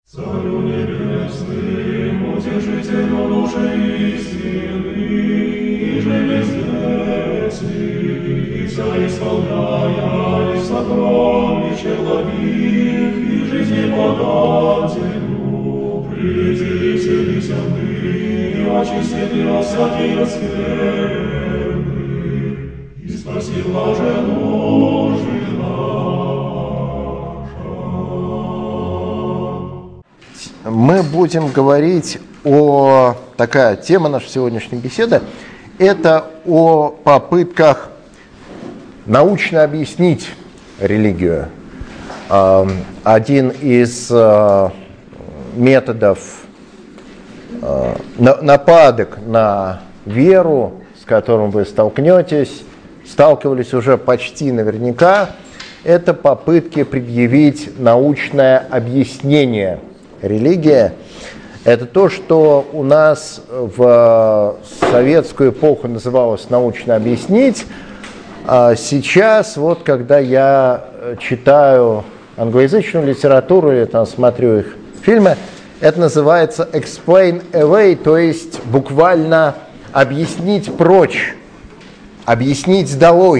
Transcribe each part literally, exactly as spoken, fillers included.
Царю небесным, утешителю души истины, и же везде вся исполняя и сокровище благих, и жизни подателю, приди и вселися ныне, и очисти тебя всякие скверны, и спаси блаженную жизнь наша. Мы будем говорить о... Такая тема нашей сегодняшней беседы – это о попытках научно объяснить религию. Один из методов нападок на веру, с которым вы столкнетесь, сталкивались уже почти наверняка, это попытки предъявить научное объяснение религии. Это то, что у нас в советскую эпоху называлось научно объяснить. А сейчас, вот когда я читаю англоязычную литературу или там смотрю их фильмы, это называется explain away, то есть буквально объяснить прочь, объяснить долой.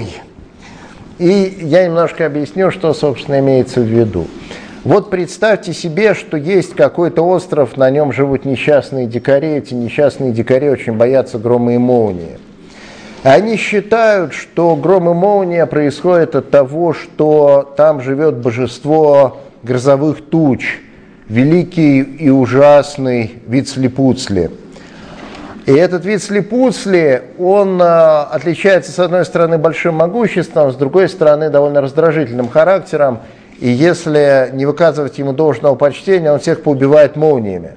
И я немножко объясню, что, собственно, имеется в виду. Вот представьте себе, что есть какой-то остров, на нем живут несчастные дикари. Эти несчастные дикари очень боятся грома и молнии. Они считают, что гром и молния происходят от того, что там живет божество грозовых туч, великий и ужасный Вицлипуцли. И этот Вицлипуцли, он а, отличается, с одной стороны, большим могуществом, с другой стороны, довольно раздражительным характером. И если не выказывать ему должного почтения, он всех поубивает молниями.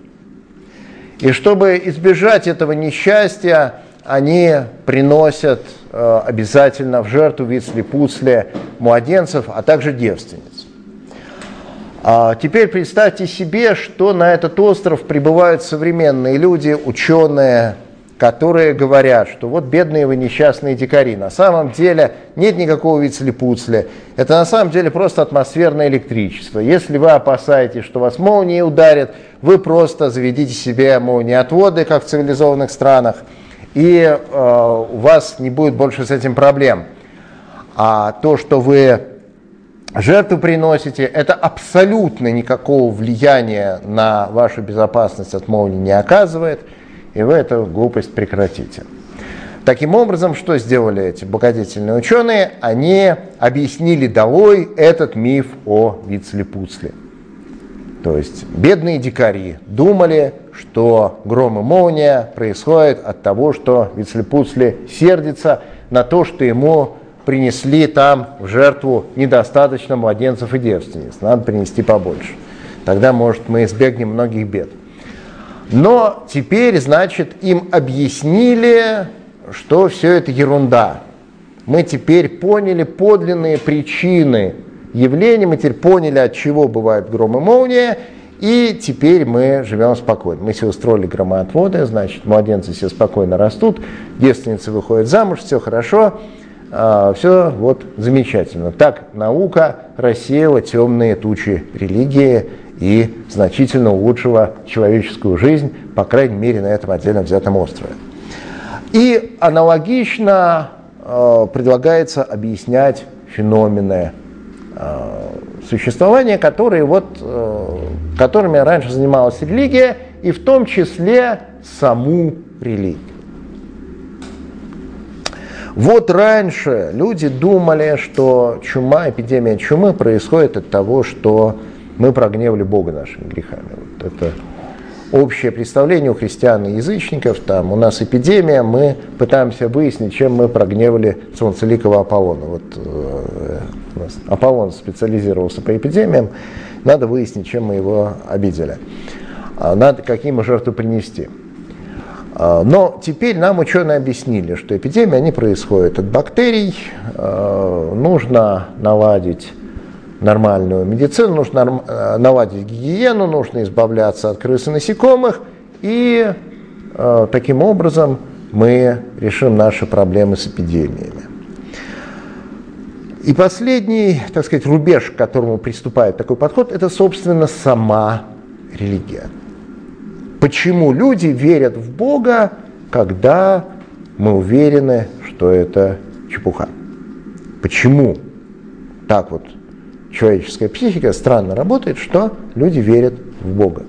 И чтобы избежать этого несчастья, они приносят э, обязательно в жертву Вицлипуцли младенцев, а также девственниц. А теперь представьте себе, что на этот остров прибывают современные люди, ученые, которые говорят, что вот бедные вы несчастные дикари. На самом деле нет никакого Вицлипуцли. Это на самом деле просто атмосферное электричество. Если вы опасаетесь, что вас молнией ударит, вы просто заведите себе молниеотводы, как в цивилизованных странах, и э, у вас не будет больше с этим проблем. А то, что вы жертву приносите, это абсолютно никакого влияния на вашу безопасность от молнии не оказывает. И вы эту глупость прекратите. Таким образом, что сделали эти благодетельные ученые? Они объяснили долой этот миф о Вицлипуцли. То есть бедные дикари думали, что гром и молния происходят от того, что Вицлипуцли сердится на то, что ему принесли там в жертву недостаточно младенцев и девственниц. Надо принести побольше. Тогда, может, мы избегнем многих бед. Но теперь, значит, им объяснили, что все это ерунда. Мы теперь поняли подлинные причины явления, мы теперь поняли, от чего бывает гром и молния, и теперь мы живем спокойно. Мы себе устроили громоотводы, значит, младенцы все спокойно растут, девственницы выходят замуж, все хорошо, все вот замечательно. Так наука рассеяла темные тучи религии и значительно улучшила человеческую жизнь, по крайней мере, на этом отдельно взятом острове. И аналогично э, предлагается объяснять феномены э, существования, которые вот, э, которыми раньше занималась религия, и в том числе саму религию. Вот раньше люди думали, что чума, эпидемия чумы происходит от того, что мы прогневали Бога нашими грехами. Вот это общее представление у христиан и язычников. Там у нас эпидемия, мы пытаемся выяснить, чем мы прогневали солнцеликого Аполлона. Вот э, у нас Аполлон специализировался по эпидемиям, надо выяснить, чем мы его обидели. Надо какие мы жертвы принести. Но теперь нам ученые объяснили, что эпидемии они происходят от бактерий, э, нужно наладить нормальную медицину, нужно наладить гигиену, нужно избавляться от крыс и насекомых, и э, таким образом мы решим наши проблемы с эпидемиями. И последний, так сказать, рубеж, к которому приступает такой подход, это, собственно, сама религия? Почему люди верят в Бога, когда мы уверены, что это чепуха? Почему так вот человеческая психика странно работает, что люди верят в Бога?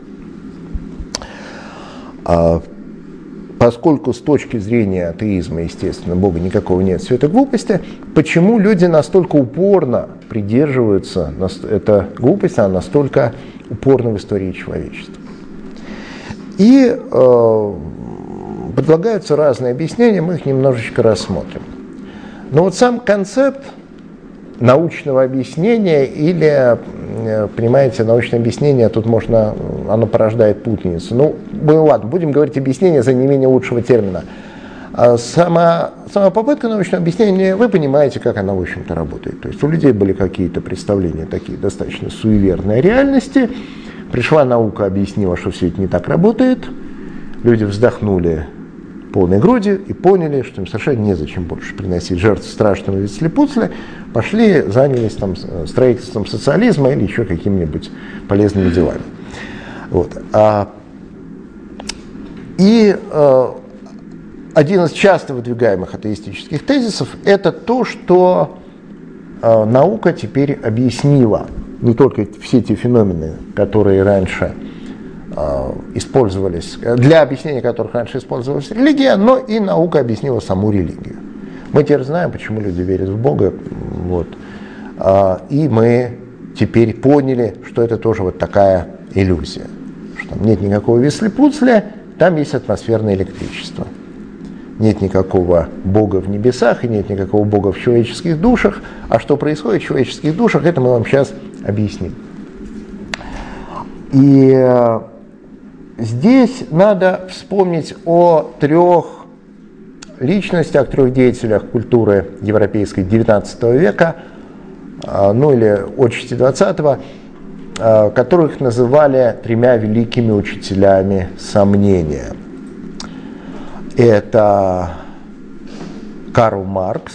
А поскольку с точки зрения атеизма, естественно, Бога никакого нет, все это глупости, почему люди настолько упорно придерживаются, эта глупость, она настолько упорна в истории человечества? И э, предлагаются разные объяснения, мы их немножечко рассмотрим. Но вот сам концепт научного объяснения или, понимаете, научное объяснение, тут можно, оно порождает путаницу. Ну, ну ладно, будем говорить объяснение за не менее лучшего термина. Сама, сама попытка научного объяснения, вы понимаете, как она, в общем-то, работает. То есть у людей были какие-то представления такие достаточно суеверные о реальности. Пришла наука, объяснила, что все это не так работает. Люди вздохнули полной грудью и поняли, что им совершенно незачем больше приносить жертву страшного вицелепуцля, пошли, занялись там строительством социализма или еще какими-нибудь полезными делами. Вот. А, и а, один из часто выдвигаемых атеистических тезисов – это то, что а, наука теперь объяснила не только все те феномены, которые раньше использовались, для объяснения которых раньше использовалась религия, но и наука объяснила саму религию. Мы теперь знаем, почему люди верят в Бога, вот. И мы теперь поняли, что это тоже вот такая иллюзия, что там нет никакого вицелепуцля, там есть атмосферное электричество. Нет никакого Бога в небесах и нет никакого Бога в человеческих душах, а что происходит в человеческих душах, это мы вам сейчас объясним. И здесь надо вспомнить о трех личностях, трех деятелях культуры европейской девятнадцатого века, ну или отчасти двадцатого, которых называли тремя великими учителями сомнения. Это Карл Маркс,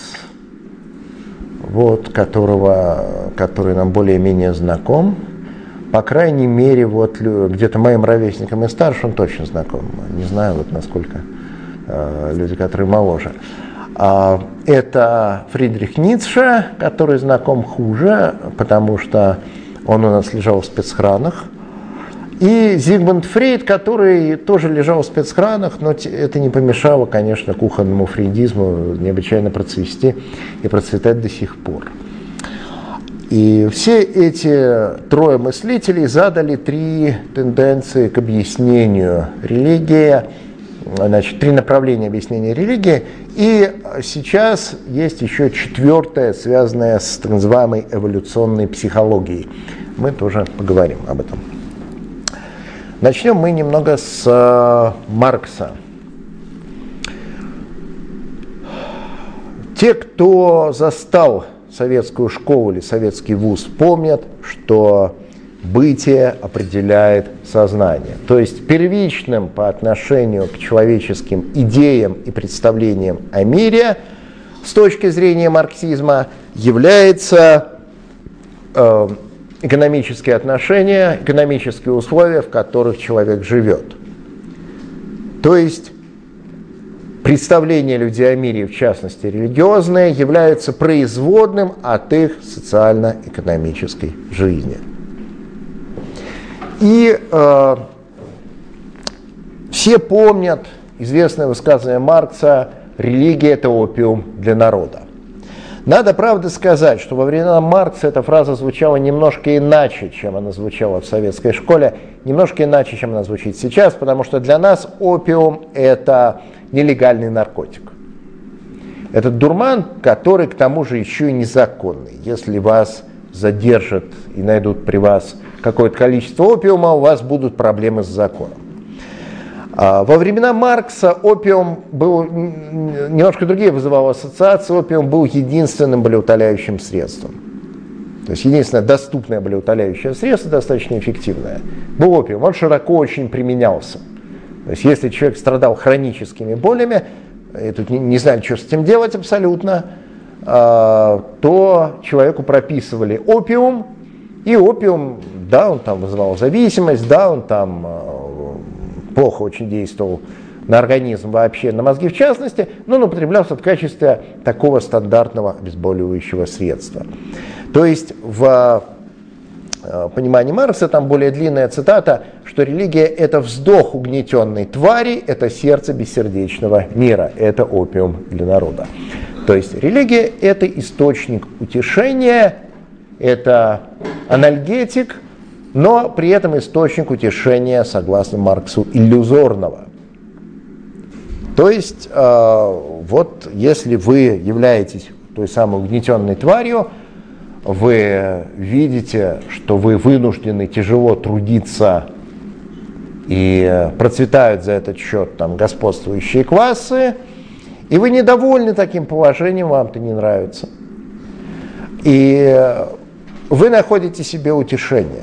вот, которого, который нам более-менее знаком. По крайней мере, вот где-то моим ровесникам и старше он точно знаком. Не знаю, вот насколько э, люди, которые моложе. А, это Фридрих Ницше, который знаком хуже, потому что он у нас лежал в спецхранах. И Зигмунд Фрейд, который тоже лежал в спецхранах, но это не помешало, конечно, кухонному фрейдизму необычайно процвести и процветать до сих пор. И все эти трое мыслителей задали три тенденции к объяснению религии, значит, три направления объяснения религии. И сейчас есть еще четвертое, связанное с так называемой эволюционной психологией. Мы тоже поговорим об этом. Начнем мы немного с э, Маркса. Те, кто застал советскую школу или советский вуз, помнят, что бытие определяет сознание. То есть первичным по отношению к человеческим идеям и представлениям о мире с точки зрения марксизма является э, экономические отношения, экономические условия, в которых человек живет. То есть представления людей о мире, в частности религиозные, являются производным от их социально-экономической жизни. И э, все помнят известное высказывание Маркса: «Религия – это опиум для народа». Надо, правда, сказать, что во времена Маркса эта фраза звучала немножко иначе, чем она звучала в советской школе, немножко иначе, чем она звучит сейчас, потому что для нас опиум – это нелегальный наркотик. Это дурман, который, к тому же, еще и незаконный. Если вас задержат и найдут при вас какое-то количество опиума, у вас будут проблемы с законом. Во времена Маркса опиум был, немножко другие вызывал ассоциации, опиум был единственным болеутоляющим средством. То есть единственное доступное болеутоляющее средство, достаточно эффективное, был опиум. Он широко очень применялся. То есть если человек страдал хроническими болями, и тут не, не знали, что с этим делать абсолютно, то человеку прописывали опиум, и опиум Да, он там вызывал зависимость, да, он там плохо очень действовал на организм вообще, на мозги в частности, но он употреблялся в качестве такого стандартного обезболивающего средства. То есть в понимании Маркса, там более длинная цитата, что религия — это вздох угнетенной твари, это сердце бессердечного мира, это опиум для народа. То есть религия — это источник утешения, это анальгетик, но при этом источник утешения, согласно Марксу, иллюзорного. То есть, э, вот если вы являетесь той самой угнетенной тварью, вы видите, что вы вынуждены тяжело трудиться и процветают за этот счет там господствующие классы, и вы недовольны таким положением, вам это не нравится. И вы находите себе утешение.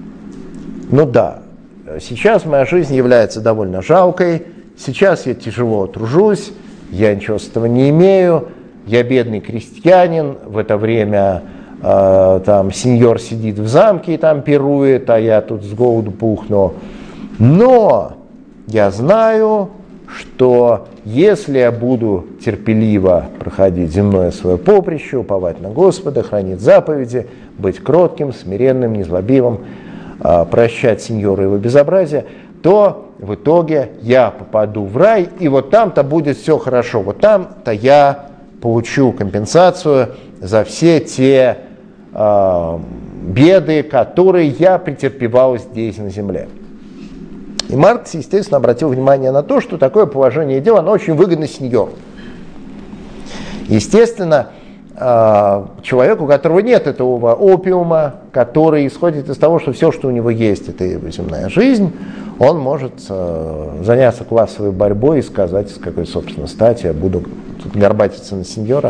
Ну да, сейчас моя жизнь является довольно жалкой, сейчас я тяжело тружусь, я ничего с этого не имею, я бедный крестьянин, в это время э, там сеньор сидит в замке и там пирует, а я тут с голоду пухну. Но я знаю, что если я буду терпеливо проходить земное свое поприще, уповать на Господа, хранить заповеди, быть кротким, смиренным, незлобивым, прощать сеньора его безобразие, то в итоге я попаду в рай, и вот там-то будет все хорошо. Вот там-то я получу компенсацию за все те э, беды, которые я претерпевал здесь, на земле. И Маркс, естественно, обратил внимание на то, что такое положение дел, оно очень выгодно сеньору. Естественно, человеку, у которого нет этого опиума, который исходит из того, что все, что у него есть, это его земная жизнь, он может заняться классовой борьбой и сказать, с какой, собственно, стати я буду горбатиться на сеньора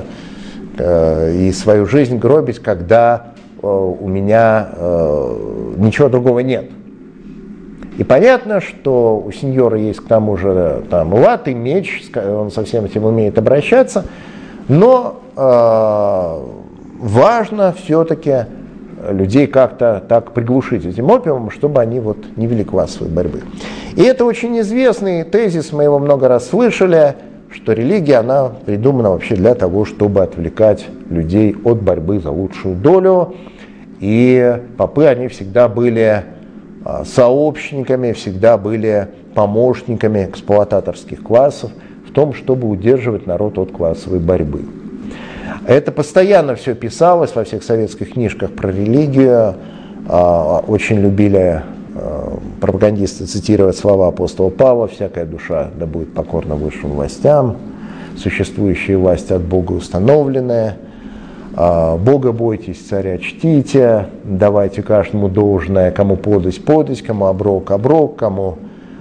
и свою жизнь гробить, когда у меня ничего другого нет. И понятно, что у сеньора есть к тому же там лад и меч, он со всем этим умеет обращаться, но э, важно все-таки людей как-то так приглушить этим опиумом, чтобы они вот не вели классовой борьбы. И это очень известный тезис, мы его много раз слышали, что религия, она придумана вообще для того, чтобы отвлекать людей от борьбы за лучшую долю. И попы, они всегда были сообщниками, всегда были помощниками эксплуататорских классов в том, чтобы удерживать народ от классовой борьбы. Это постоянно все писалось во всех советских книжках про религию. Очень любили пропагандисты цитировать слова апостола Павла: «Всякая душа да будет покорна высшим властям, существующие власти от Бога установленные. Бога бойтесь, царя чтите, давайте каждому должное, кому подать, подать, кому оброк, оброк, кому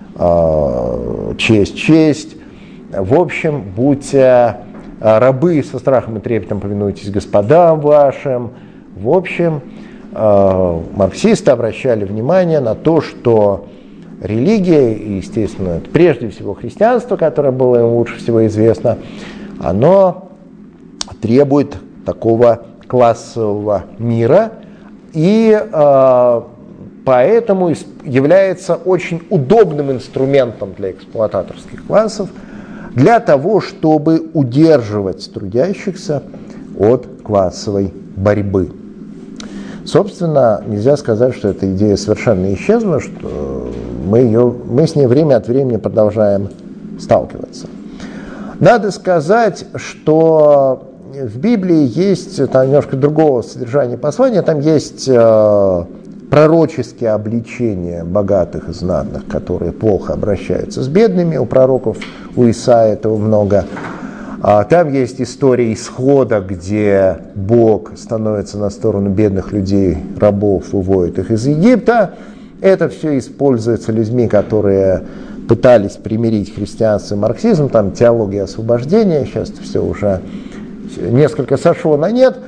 э, честь, честь. В общем, будьте рабы, со страхом и трепетом повинуйтесь господам вашим». В общем, э, марксисты обращали внимание на то, что религия, естественно, прежде всего христианство, которое было им лучше всего известно, оно требует такого классового мира, и э, поэтому является очень удобным инструментом для эксплуататорских классов для того, чтобы удерживать трудящихся от классовой борьбы. Собственно, нельзя сказать, что эта идея совершенно исчезла, что мы, ее, мы с ней время от времени продолжаем сталкиваться. Надо сказать, что в Библии есть там немножко другого содержания послания, там есть э, пророческие обличения богатых и знатных, которые плохо обращаются с бедными, у пророков, у Исаии этого много. А там есть история исхода, где Бог становится на сторону бедных людей, рабов, выводит их из Египта. Это все используется людьми, которые пытались примирить христианство и марксизм, там теология освобождения, сейчас это все уже несколько сошло на нет,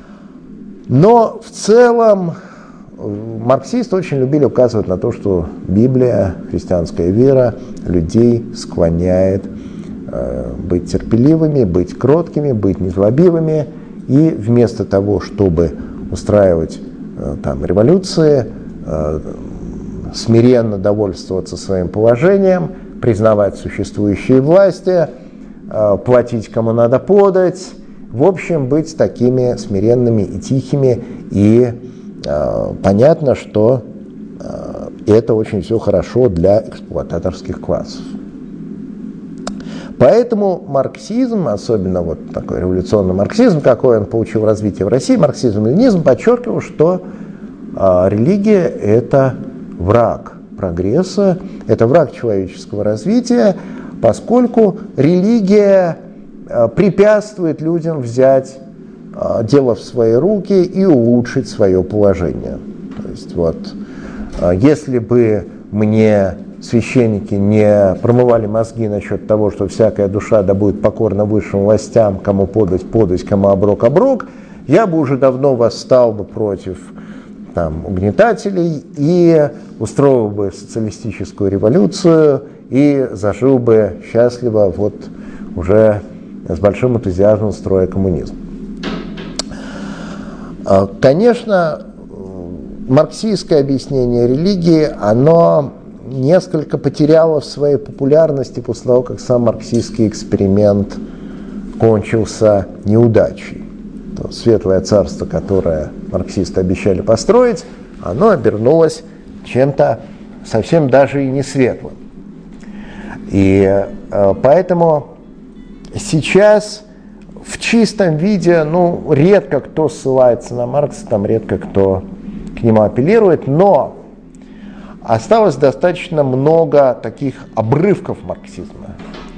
но в целом марксисты очень любили указывать на то, что Библия, христианская вера людей склоняет э, быть терпеливыми, быть кроткими, быть незлобивыми, и вместо того, чтобы устраивать э, там революции, э, смиренно довольствоваться своим положением, признавать существующие власти, э, платить кому надо подать, в общем, быть такими смиренными и тихими, и э, понятно, что э, это очень все хорошо для эксплуататорских классов. Поэтому марксизм, особенно вот такой революционный марксизм, какой он получил развитие в России, марксизм-ленинизм подчеркивал, что э, религия – это враг прогресса, это враг человеческого развития, поскольку религия э, препятствует людям взять э, дело в свои руки и улучшить свое положение. То есть вот, э, если бы мне священники не промывали мозги насчет того, что всякая душа да будет покорна высшим властям, кому подать, подать, кому оброк, оброк, я бы уже давно восстал бы против там, угнетателей и устроил бы социалистическую революцию и зажил бы счастливо вот уже с большим энтузиазмом строя коммунизм. Конечно, марксистское объяснение религии, оно несколько потеряло в своей популярности после того, как сам марксистский эксперимент кончился неудачей. То светлое царство, которое марксисты обещали построить, оно обернулось чем-то совсем даже и не светлым. И э, поэтому сейчас в чистом виде, ну, редко кто ссылается на Маркса, там редко кто к нему апеллирует, но осталось достаточно много таких обрывков марксизма,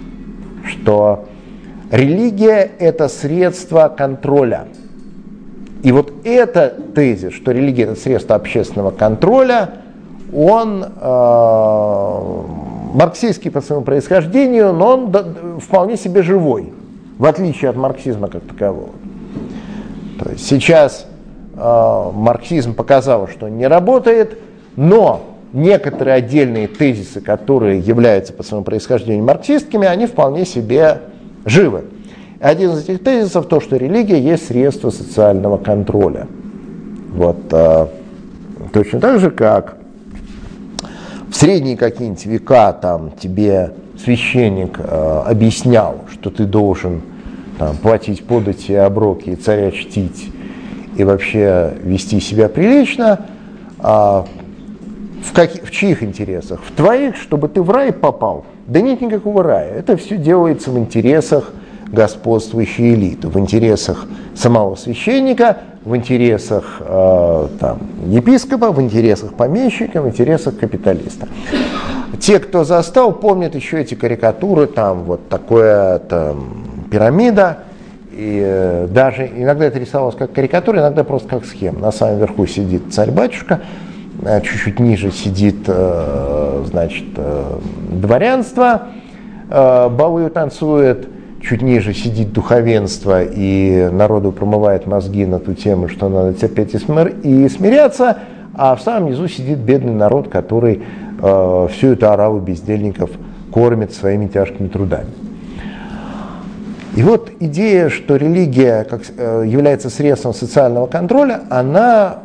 что религия – это средство контроля. И вот этот тезис, что религия – это средство общественного контроля, он э, марксистский по своему происхождению, но он да, вполне себе живой, в отличие от марксизма как такового. То есть сейчас э, марксизм показал, что он не работает, но некоторые отдельные тезисы, которые являются по своему происхождению марксистскими, они вполне себе живы. Один из этих тезисов то, что религия есть средство социального контроля. Вот, э, точно так же, как в средние какие-нибудь века там, тебе священник э, объяснял, что ты должен там, платить подати, оброки, и царя чтить и вообще вести себя прилично, э, В, каких, в чьих интересах? В твоих, чтобы ты в рай попал? Да нет никакого рая. Это все делается в интересах господствующей элиты, в интересах самого священника, в интересах э, там, епископа, в интересах помещика, в интересах капиталиста. Те, кто застал, помнят еще эти карикатуры, там вот такая там, пирамида, и э, даже иногда это рисовалось как карикатура, иногда просто как схема. На самом верху сидит царь-батюшка, чуть-чуть ниже сидит, значит, дворянство, балы танцует, чуть ниже сидит духовенство, и народу промывает мозги на ту тему, что надо терпеть и смиряться, а в самом низу сидит бедный народ, который всю эту ораву бездельников кормит своими тяжкими трудами. И вот идея, что религия как, является средством социального контроля, она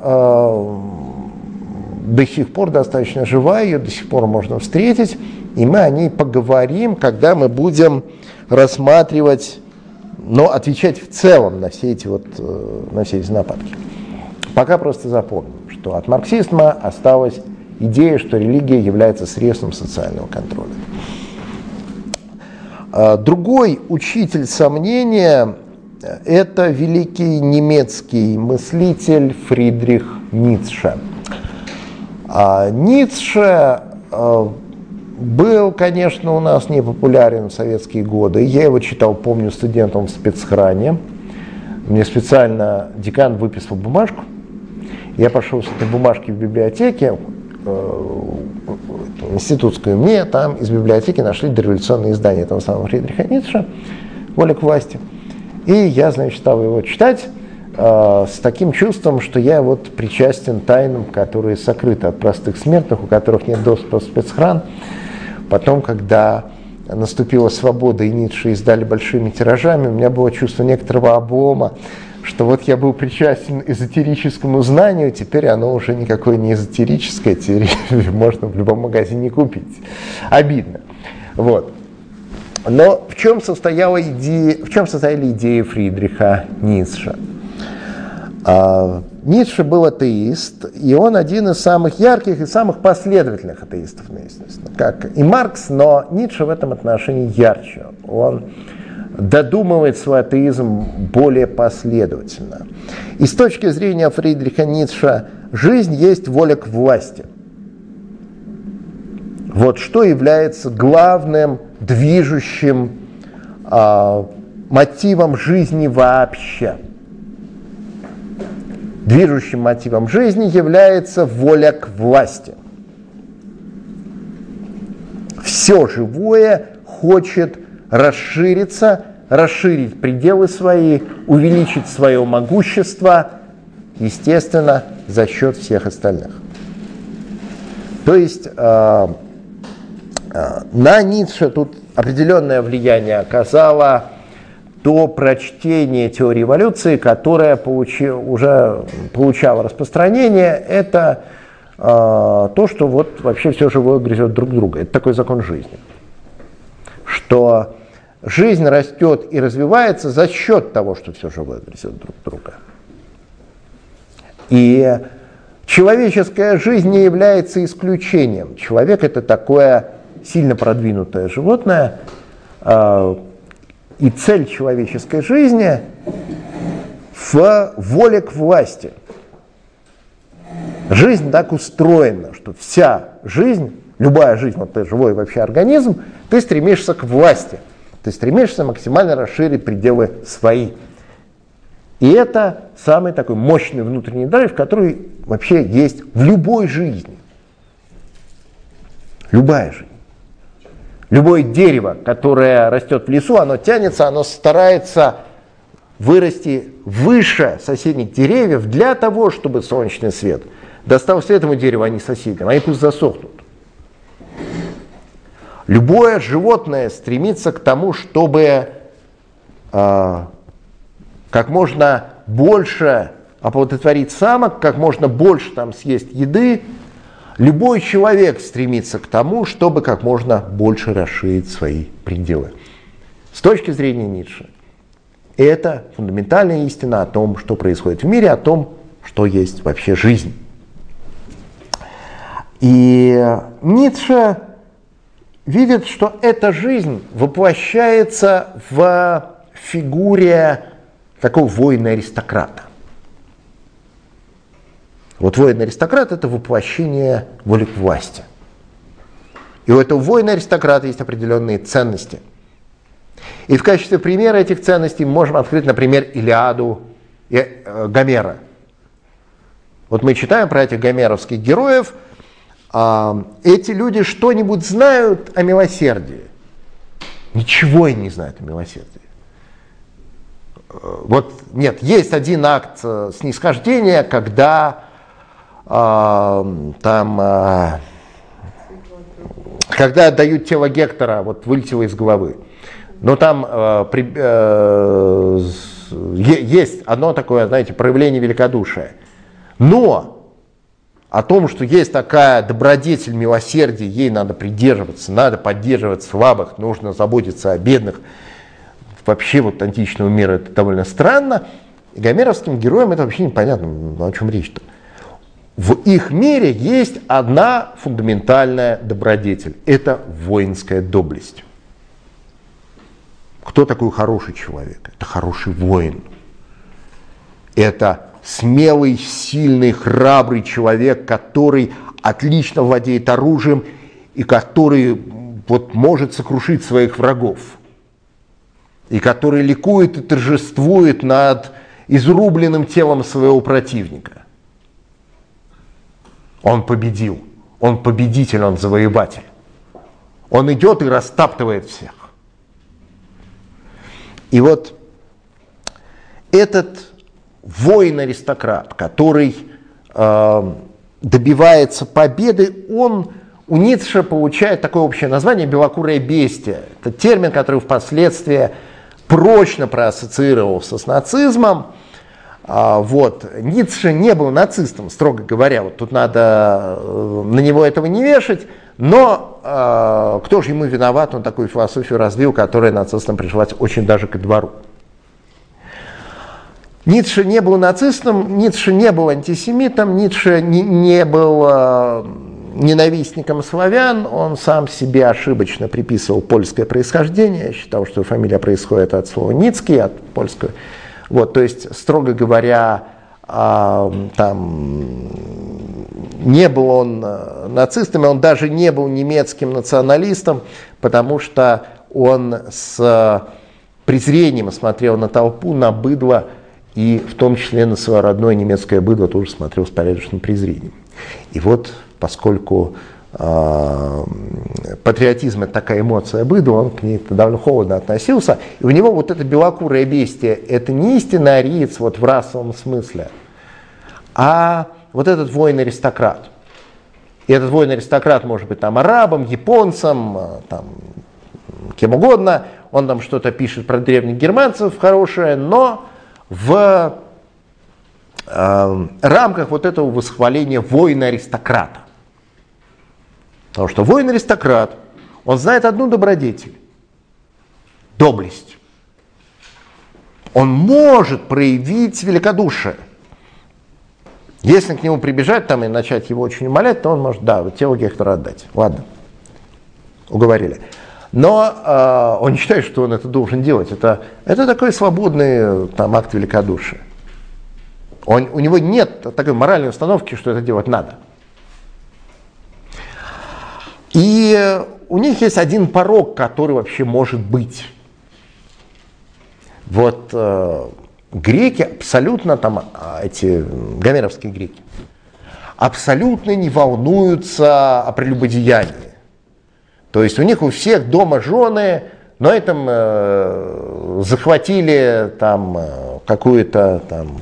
до сих пор достаточно жива, ее до сих пор можно встретить, и мы о ней поговорим, когда мы будем рассматривать, но отвечать в целом на все эти, вот, на все эти нападки. Пока просто запомним, что от марксизма осталась идея, что религия является средством социального контроля. Другой учитель сомнения – это великий немецкий мыслитель Фридрих Ницше. А Ницше э, был, конечно, у нас не популярен в советские годы. Я его читал, помню, студентом в спецхране. Мне специально декан выписал бумажку. Я пошел с этой бумажки в библиотеке, э, институтскую. Мне там из библиотеки нашли дореволюционное издание этого самого Фридриха Ницше «Воля к власти». И я, значит, стал его читать с таким чувством, что я вот причастен тайнам, которые сокрыты от простых смертных, у которых нет доступа в спецхран. Потом, когда наступила свобода и Ницше издали большими тиражами, у меня было чувство некоторого облома. что вот я был причастен эзотерическому знанию, теперь оно уже никакое не эзотерическое, теперь можно в любом магазине купить. Обидно. Вот. Но в чем состояла идея, в чем состояли идеи Фридриха Ницше? А, Ницше был атеист, и он один из самых ярких и самых последовательных атеистов, естественно, как и Маркс, но Ницше в этом отношении ярче. Он додумывает свой атеизм более последовательно. И с точки зрения Фридриха Ницше, жизнь есть воля к власти. Вот что является главным движущим э, мотивом жизни вообще. Движущим мотивом жизни является воля к власти. Все живое хочет расшириться, расширить пределы свои, увеличить свое могущество, естественно, за счет всех остальных. То есть э, э, на Ницше тут определенное влияние оказало то прочтение теории эволюции, которое получи, уже получало распространение. Это э, то, что вот вообще все живое грызет друг друга. Это такой закон жизни. Что жизнь растет и развивается за счет того, что все живое грызет друг друга. И человеческая жизнь не является исключением. Человек — это такое сильно продвинутое животное, и цель человеческой жизни в воле к власти. Жизнь так устроена, что вся жизнь, любая жизнь, вот ты живой вообще организм, ты стремишься к власти. Ты стремишься максимально расширить пределы свои. И это самый такой мощный внутренний драйв, который вообще есть в любой жизни. Любая жизнь. Любое дерево, которое растет в лесу, оно тянется, оно старается вырасти выше соседних деревьев для того, чтобы солнечный свет достался этому дереву, а не соседям. Они пусть засохнут. Любое животное стремится к тому, чтобы э, как можно больше оплодотворить самок, как можно больше там съесть еды. Любой человек стремится к тому, чтобы как можно больше расширить свои пределы. С точки зрения Ницше, это фундаментальная истина о том, что происходит в мире, о том, что есть вообще жизнь. И Ницше видит, что эта жизнь воплощается в фигуре такого воина-аристократа. Вот воин-аристократ — это воплощение воли к власти. И у этого воина-аристократа есть определенные ценности. И в качестве примера этих ценностей мы можем открыть, например, Илиаду Гомера. Вот мы читаем про этих гомеровских героев. Эти люди что-нибудь знают о милосердии? Ничего они не знают о милосердии. Вот нет, есть один акт снисхождения, когда э, там, э, когда отдают тело Гектора, вот вылетело из головы. Но там э, при, э, есть одно такое, знаете, проявление великодушия. Но о том, что есть такая добродетель милосердия, ей надо придерживаться, надо поддерживать слабых, нужно заботиться о бедных. Вообще вот античного мира это довольно странно. И гомеровским героям это вообще непонятно, о чем речь-то. В их мире есть одна фундаментальная добродетель. Это воинская доблесть. Кто такой хороший человек? Это хороший воин. Это смелый, сильный, храбрый человек, который отлично владеет оружием и который вот, может сокрушить своих врагов. И который ликует и торжествует над изрубленным телом своего противника. Он победил. Он победитель, он завоеватель. Он идет и растаптывает всех. И вот этот воин-аристократ, который э, добивается победы, он у Ницше получает такое общее название «белокурое бестие». Это термин, который впоследствии прочно проассоциировался с нацизмом. Вот. Ницше не был нацистом, строго говоря, вот тут надо на него этого не вешать, но э, кто же ему виноват, он такую философию развил, которая нацистам пришлась очень даже ко двору. Ницше не был нацистом, Ницше не был антисемитом, Ницше не, не был э, ненавистником славян, он сам себе ошибочно приписывал польское происхождение, считал, что фамилия происходит от слова «ницкий», от польского. Вот, то есть, строго говоря, э, там, не был он нацистом, он даже не был немецким националистом, потому что он с презрением смотрел на толпу, на быдло, и в том числе на свое родное немецкое быдло тоже смотрел с порядочным презрением. И вот, поскольку э, патриотизм — это такая эмоция быдла, он к ней довольно холодно относился, и у него вот это белокурое бестие — это не истинный ариец вот в расовом смысле, а вот этот воин-аристократ. И этот воин-аристократ может быть там арабом, японцем, там, кем угодно, он там что-то пишет про древних германцев хорошее, но в э, рамках вот этого восхваления воина-аристократа. Потому что воин-аристократ, он знает одну добродетель – доблесть. Он может проявить великодушие. Если к нему прибежать там и начать его очень умолять, то он может, да, вот тело Гектора отдать. Ладно, уговорили. Но э, он не считает, что он это должен делать. Это, это такой свободный там, акт великодушия. Он, у него нет такой моральной установки, что это делать надо. И у них есть один порог, который вообще может быть. Вот э, греки абсолютно, там, эти гомеровские греки, абсолютно не волнуются о прелюбодеянии. То есть у них у всех дома жены, но этом э, захватили там какую-то там,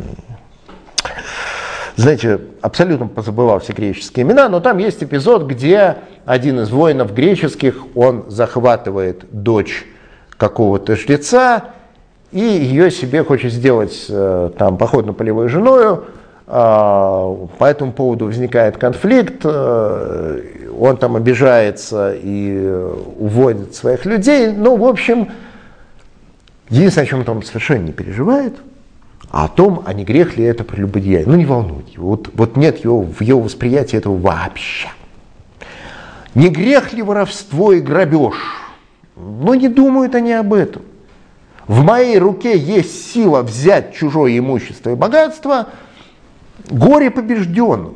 знаете, абсолютно позабывал все греческие имена, но там есть эпизод, где один из воинов греческих, он захватывает дочь какого-то жреца и ее себе хочет сделать э, там походно-полевой женою. По этому поводу возникает конфликт, он там обижается и уводит своих людей. Ну, в общем, единственное, о чем он совершенно не переживает, а о том, а не грех ли это прелюбодеяние. Ну, не волнует его. Вот, вот нет его, в его восприятии этого вообще. Не грех ли воровство и грабеж? Ну, не думают они об этом. В моей руке есть сила взять чужое имущество и богатство. Горе побежденным.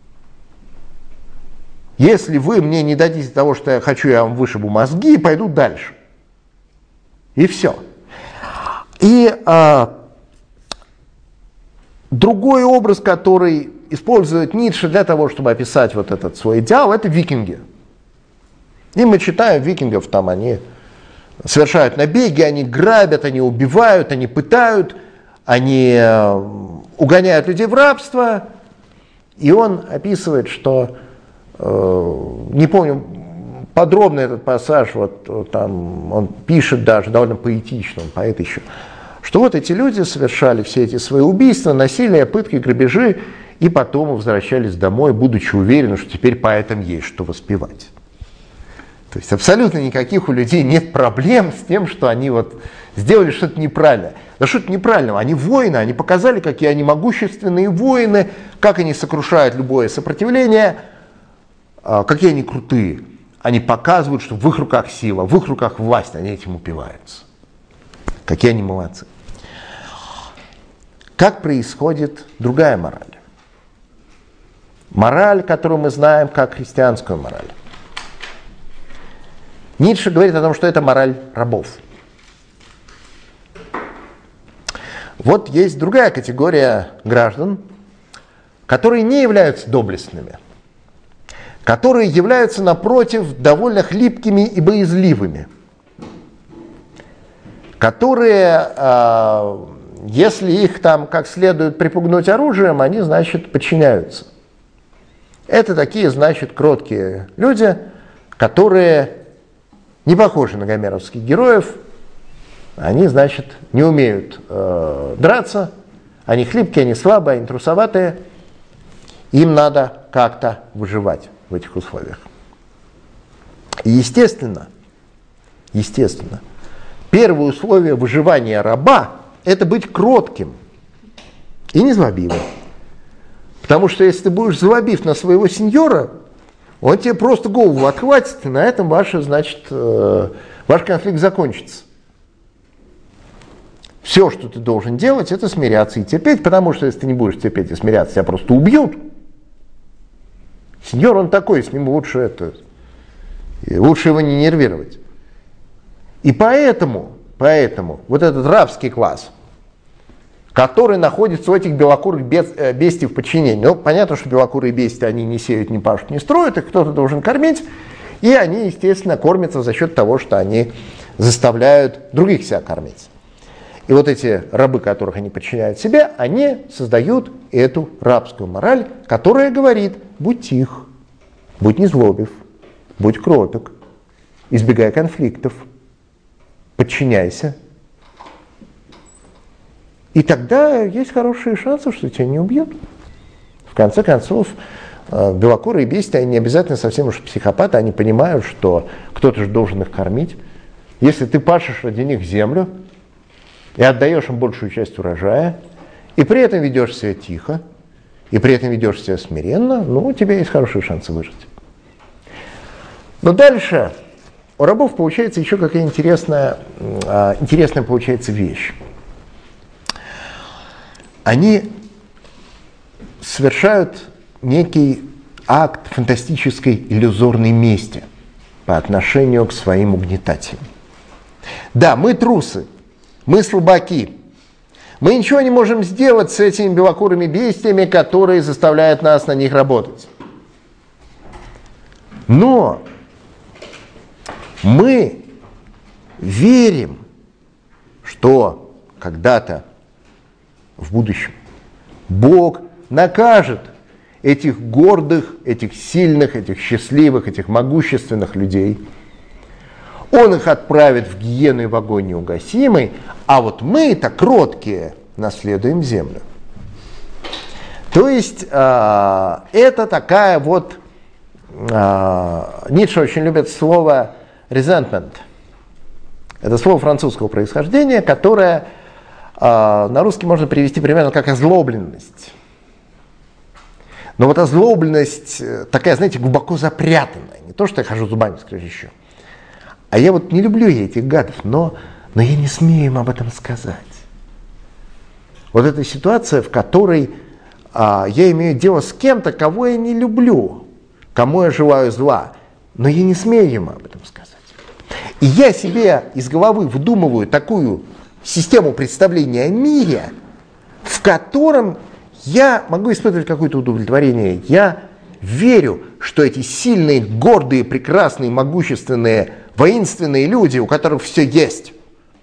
Если вы мне не дадите того, что я хочу, я вам вышибу мозги и пойду дальше. И все. И а, другой образ, который использует Ницше для того, чтобы описать вот этот свой идеал, это викинги. И мы читаем викингов, там они совершают набеги, они грабят, они убивают, они пытают, они угоняют людей в рабство, и он описывает, что, э, не помню подробно этот пассаж, вот там он пишет даже довольно поэтично, он поэт еще, что вот эти люди совершали все эти свои убийства, насилия, пытки, грабежи, и потом возвращались домой, будучи уверены, что теперь поэтам есть что воспевать. То есть абсолютно никаких у людей нет проблем с тем, что они вот сделали что-то неправильное. Да что-то неправильного. Они воины, они показали, какие они могущественные воины, как они сокрушают любое сопротивление, какие они крутые. Они показывают, что в их руках сила, в их руках власть, они этим упиваются. Какие они молодцы. Как происходит другая мораль? Мораль, которую мы знаем как христианскую мораль. Ницше говорит о том, что это мораль рабов. Вот есть другая категория граждан, которые не являются доблестными, которые являются, напротив, довольно хлипкими и боязливыми, которые, если их там как следует припугнуть оружием, они, значит, подчиняются. Это такие, значит, кроткие люди, которые не похожи на гомеровских героев, они, значит, не умеют э, драться, Они хлипкие, они слабые, они трусоватые. Им надо как-то выживать в этих условиях. И естественно, естественно, первое условие выживания раба – это быть кротким и незлобивым. Потому что если ты будешь злобив на своего сеньора, он тебе просто голову отхватит, и на этом ваш, значит, э, ваш конфликт закончится. Все, что ты должен делать, это смиряться и терпеть, потому что если ты не будешь терпеть и смиряться, тебя просто убьют. Сеньор, он такой, с ним лучше это, лучше его не нервировать. И поэтому, поэтому вот этот рабский класс, который находится у этих белокурых бестий в подчинении. Ну, понятно, что белокурые бестии, они не сеют, не пашут, не строят, их кто-то должен кормить, и они, естественно, кормятся за счет того, что они заставляют других себя кормить. И вот эти рабы, которых они подчиняют себе, они создают эту рабскую мораль, которая говорит: будь тих, будь незлобив, будь кропик, избегай конфликтов, подчиняйся. И тогда есть хорошие шансы, что тебя не убьют. В конце концов, белокурые бестии, они не обязательно совсем уж психопаты, они понимают, что кто-то же должен их кормить. Если ты пашешь ради них землю и отдаешь им большую часть урожая, и при этом ведешь себя тихо, и при этом ведешь себя смиренно, ну, у тебя есть хорошие шансы выжить. Но дальше у рабов получается еще какая интересная, интересная получается вещь. Они совершают некий акт фантастической иллюзорной мести по отношению к своим угнетателям. Да, мы трусы, мы слабаки, мы ничего не можем сделать с этими белокурыми бестиями, которые заставляют нас на них работать. Но мы верим, что когда-то в будущем Бог накажет этих гордых, этих сильных, этих счастливых, этих могущественных людей. Он их отправит в гиену и в огонь неугасимый, а вот мы-то кроткие наследуем землю. То есть э, это такая вот, э, Ницше очень любит слово resentment. Это слово французского происхождения, которое на русский можно перевести примерно как озлобленность. Но вот озлобленность такая, знаете, глубоко запрятанная. Не то, что я хожу зубами скрежещу. А я вот не люблю я этих гадов, но, но я не смею им об этом сказать. Вот эта ситуация, в которой а, я имею дело с кем-то, кого я не люблю, кому я желаю зла, но я не смею ему об этом сказать. И я себе из головы выдумываю такую систему представления о мире, в котором я могу испытывать какое-то удовлетворение. Я верю, что эти сильные, гордые, прекрасные, могущественные, воинственные люди, у которых все есть,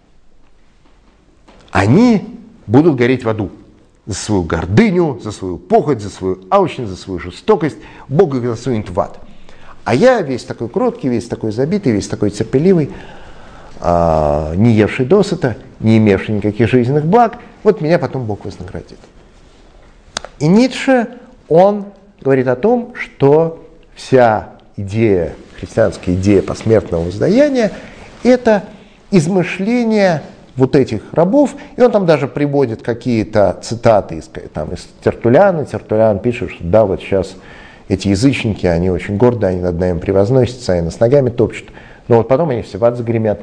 они будут гореть в аду за свою гордыню, за свою похоть, за свою алчность, за свою жестокость. Бог их засунет в ад. А я весь такой кроткий, весь такой забитый, весь такой терпеливый, а, не евший досыта, не имевший никаких жизненных благ, вот меня потом Бог вознаградит. И Ницше, он говорит о том, что вся идея, христианская идея посмертного воздаяния, это измышление вот этих рабов, и он там даже приводит какие-то цитаты из, там, из Тертуллиана. Тертуллиан пишет, что да, вот сейчас эти язычники, они очень гордые, они над нами превозносятся, они нас ногами топчут, но вот потом они все в ад загремят.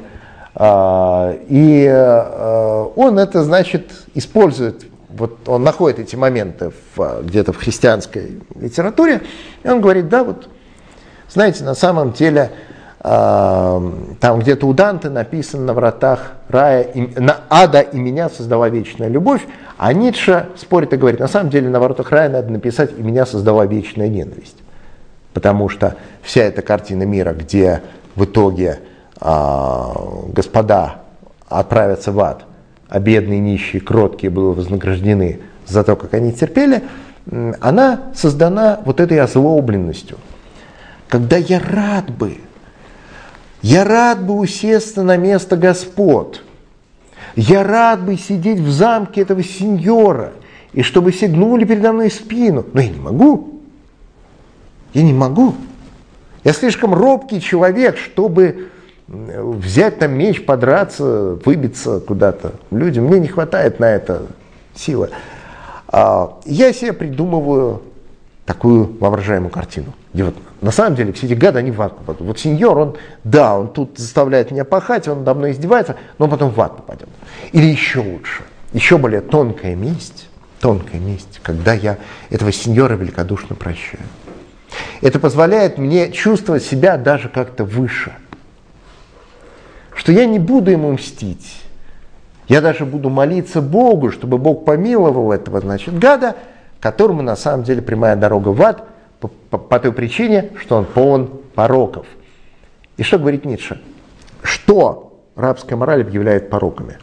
И он это, значит, использует, вот он находит эти моменты в, где-то в христианской литературе, и он говорит, да, вот, знаете, на самом деле, там где-то у Данте написано на вратах рая, на ада и меня создала вечная любовь, а Ницше спорит и говорит, на самом деле на воротах рая надо написать и меня создала вечная ненависть, потому что вся эта картина мира, где в итоге господа отправятся в ад, а бедные, нищие, кроткие были вознаграждены за то, как они терпели, она создана вот этой озлобленностью. Когда я рад бы, я рад бы усесться на место господ, я рад бы сидеть в замке этого сеньора и чтобы все гнули передо мной спину. Но я не могу. Я не могу. Я слишком робкий человек, чтобы взять там меч, подраться, выбиться куда-то. Людям, мне не хватает на это силы. Я себе придумываю такую воображаемую картину. Где вот, на самом деле все эти гады, они в ад попадут. Вот сеньор, он, да, он тут заставляет меня пахать, он надо мной издевается, но он потом в ад попадет. Или еще лучше, еще более тонкая месть, тонкая месть, когда я этого сеньора великодушно прощаю. Это позволяет мне чувствовать себя даже как-то выше. Что я не буду ему мстить. Я даже буду молиться Богу, чтобы Бог помиловал этого, значит, гада, которому на самом деле прямая дорога в ад по, по, по той причине, что он полон пороков. И что говорит Ницше? Что рабская мораль объявляет пороками?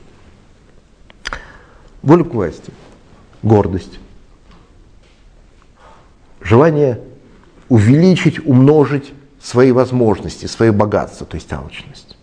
Волю к власти, гордость, желание увеличить, умножить свои возможности, свои богатства, то есть алчность,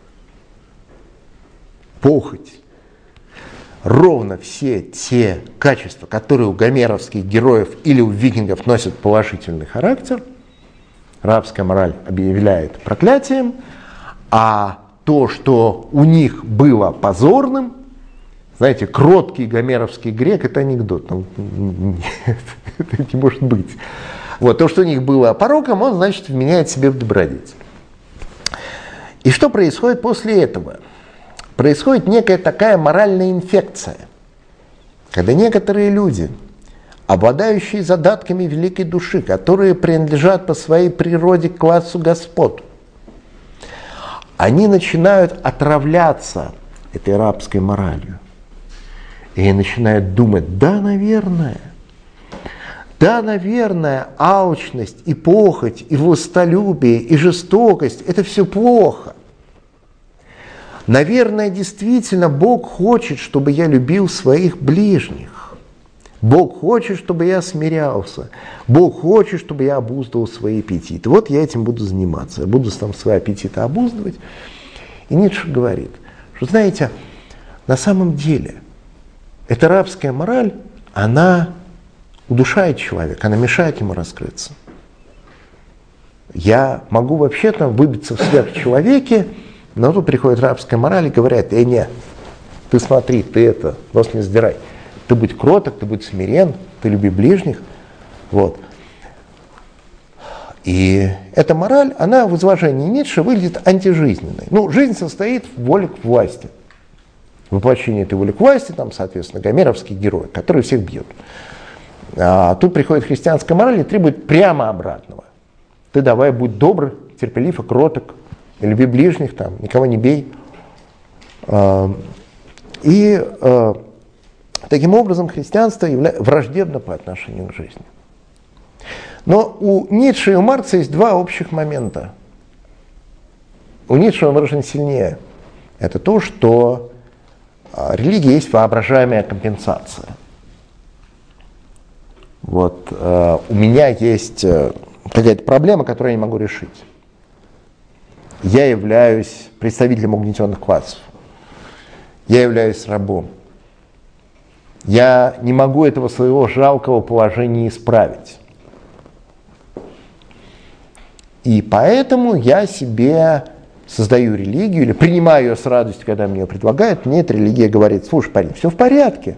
похоть. Ровно все те качества, которые у гомеровских героев или у викингов носят положительный характер, рабская мораль объявляет проклятием, а то, что у них было позорным, знаете, кроткий гомеровский грек, это анекдот, ну, нет, это не может быть. Вот, то, что у них было пороком, он, значит, вменяет себе в добродетель. И что происходит после этого? Происходит некая такая моральная инфекция, когда некоторые люди, обладающие задатками великой души, которые принадлежат по своей природе к классу господ, они начинают отравляться этой рабской моралью. И начинают думать, да, наверное, да, наверное, алчность и похоть, и властолюбие, и жестокость – это все плохо. Наверное, действительно, Бог хочет, чтобы я любил своих ближних. Бог хочет, чтобы я смирялся. Бог хочет, чтобы я обуздывал свои аппетиты. Вот я этим буду заниматься. Я буду там свои аппетиты обуздывать. И Ницше говорит, что, знаете, на самом деле, эта рабская мораль, она удушает человека, она мешает ему раскрыться. Я могу вообще-то выбиться в сверхчеловеке, но тут приходит рабская мораль и говорят, эй, не, ты смотри, ты это, нос не сдирай. Ты будь кроток, ты будь смирен, ты люби ближних. Вот. И эта мораль, она в изложении Ницше выглядит антижизненной. Ну, жизнь состоит в воле к власти. Воплощение этой воли к власти, там, соответственно, гомеровский герой, который всех бьет. А тут приходит христианская мораль и требует прямо обратного. Ты давай будь добр, терпелив и кроток. Люби ближних, там, никого не бей. И таким образом христианство является враждебно по отношению к жизни. Но у Ницше и у Маркса есть два общих момента. У Ницше он выражен сильнее. Это то, что религия есть воображаемая компенсация. Вот у меня есть какая-то проблема, которую я не могу решить. Я являюсь представителем угнетенных классов. Я являюсь рабом. Я не могу этого своего жалкого положения исправить. И поэтому я себе создаю религию, или принимаю ее с радостью, когда мне ее предлагают. Мне эта религия говорит, слушай, парень, все в порядке.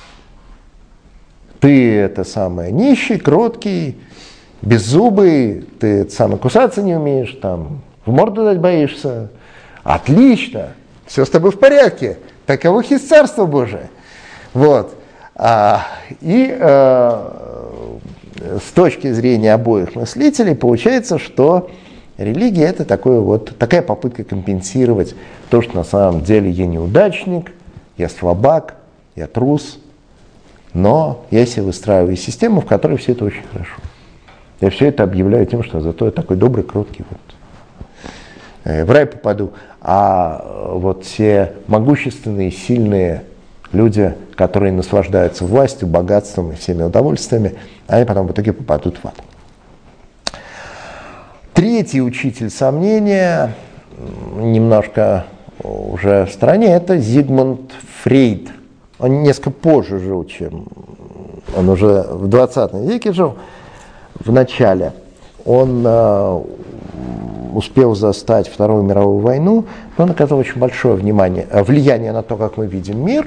Ты это самое нищий, кроткий, беззубый, ты это самое кусаться не умеешь, там, в морду дать боишься. Отлично, все с тобой в порядке. Таково есть Царство Божие. Вот. А, и а, с точки зрения обоих мыслителей получается, что религия это такое вот, такая попытка компенсировать то, что на самом деле я неудачник, я слабак, я трус, но я себе выстраиваю систему, в которой все это очень хорошо. Я все это объявляю тем, что зато я такой добрый, кроткий, вот. В рай попаду. А вот все могущественные, сильные люди, которые наслаждаются властью, богатством и всеми удовольствиями, они потом в итоге попадут в ад. Третий учитель сомнения, немножко уже в стороне, это Зигмунд Фрейд. Он несколько позже жил, чем он уже в двадцатом веке жил, в начале. Он э, успел застать Вторую мировую войну, но он оказал очень большое внимание, влияние на то, как мы видим мир.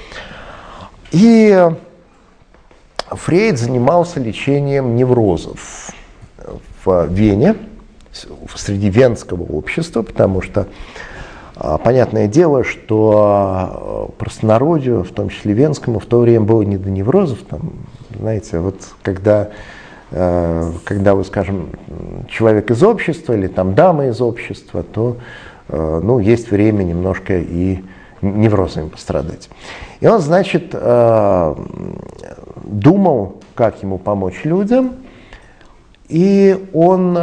И Фрейд занимался лечением неврозов в Вене, среди венского общества, потому что понятное дело, что простонародью, в том числе венскому, в то время было не до неврозов. Там, знаете, вот когда, когда вы, скажем, человек из общества или там дама из общества, то ну, есть время немножко и неврозами пострадать. И он, значит, думал, как ему помочь людям, и он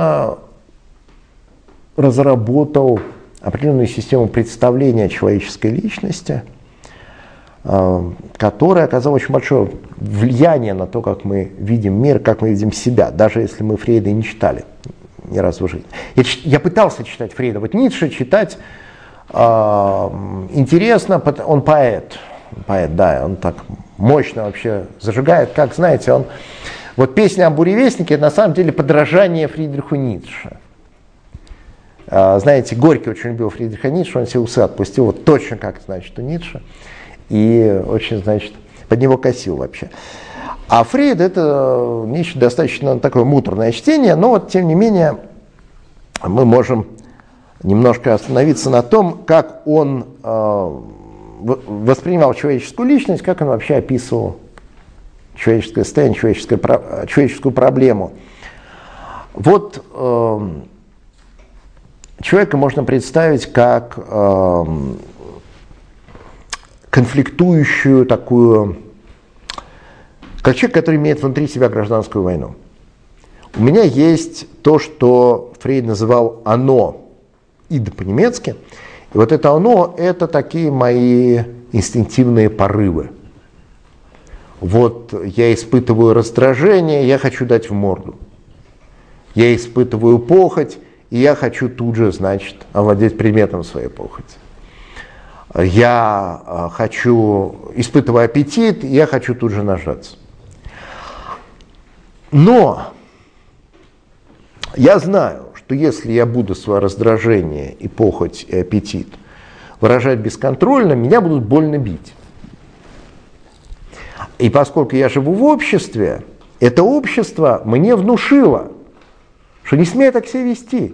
разработал определенную систему представления о человеческой личности, которая оказала очень большое влияние на то, как мы видим мир, как мы видим себя, даже если мы Фрейда не читали ни разу в жизни. Я, я пытался читать Фрейда, вот Ницше читать э, интересно, он поэт, поэт, да, он так мощно вообще зажигает, как, знаете, он, вот песня о буревестнике, на самом деле подражание Фридриху Ницше. Знаете, Горький очень любил Фридриха Ницше, он все усы отпустил, вот точно как, значит, у Ницше, и очень, значит, под него косил вообще. А Фрейд, это Ницше достаточно такое муторное чтение, но вот, тем не менее, мы можем немножко остановиться на том, как он э, воспринимал человеческую личность, как он вообще описывал человеческое состояние, человеческую проблему. Вот э, человека можно представить как э, конфликтующую такую, как человек, который имеет внутри себя гражданскую войну. У меня есть то, что Фрейд называл «оно», «ид» по-немецки. И вот это «оно» — это такие мои инстинктивные порывы. Вот я испытываю раздражение, я хочу дать в морду. Я испытываю похоть, и я хочу тут же, значит, овладеть предметом своей похоти. Я хочу, испытываю аппетит, и я хочу тут же нажраться. Но я знаю, что если я буду свое раздражение и похоть, и аппетит выражать бесконтрольно, меня будут больно бить. И поскольку я живу в обществе, это общество мне внушило, что не смею так себя вести.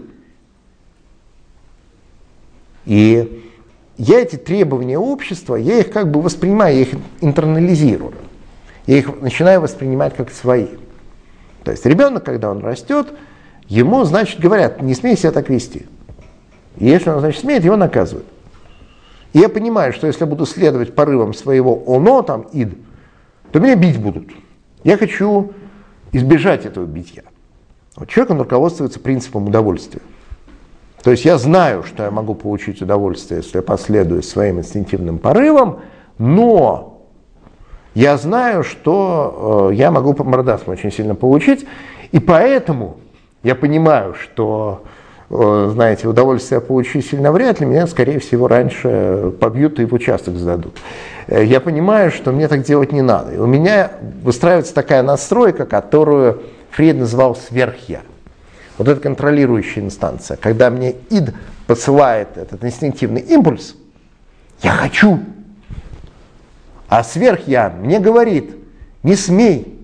И я эти требования общества, я их как бы воспринимаю, я их интернализирую. Я их начинаю воспринимать как свои. То есть ребенок, когда он растет, ему, значит, говорят, не смей себя так вести. И если он, значит, смеет, его наказывают. И я понимаю, что если я буду следовать порывам своего «оно», там, «ид», то меня бить будут. Я хочу избежать этого битья. Вот человек, он руководствуется принципом удовольствия. То есть я знаю, что я могу получить удовольствие, если я последую своим инстинктивным порывам, но я знаю, что э, я могу мордасм очень сильно получить, и поэтому я понимаю, что, э, знаете, удовольствие я получу сильно вряд ли, меня, скорее всего, раньше побьют и в участок сдадут. Я понимаю, что мне так делать не надо. И у меня выстраивается такая настройка, которую Фрейд называл сверхя. Вот это контролирующая инстанция. Когда мне ид посылает этот инстинктивный импульс, я хочу. А сверхя мне говорит, не смей.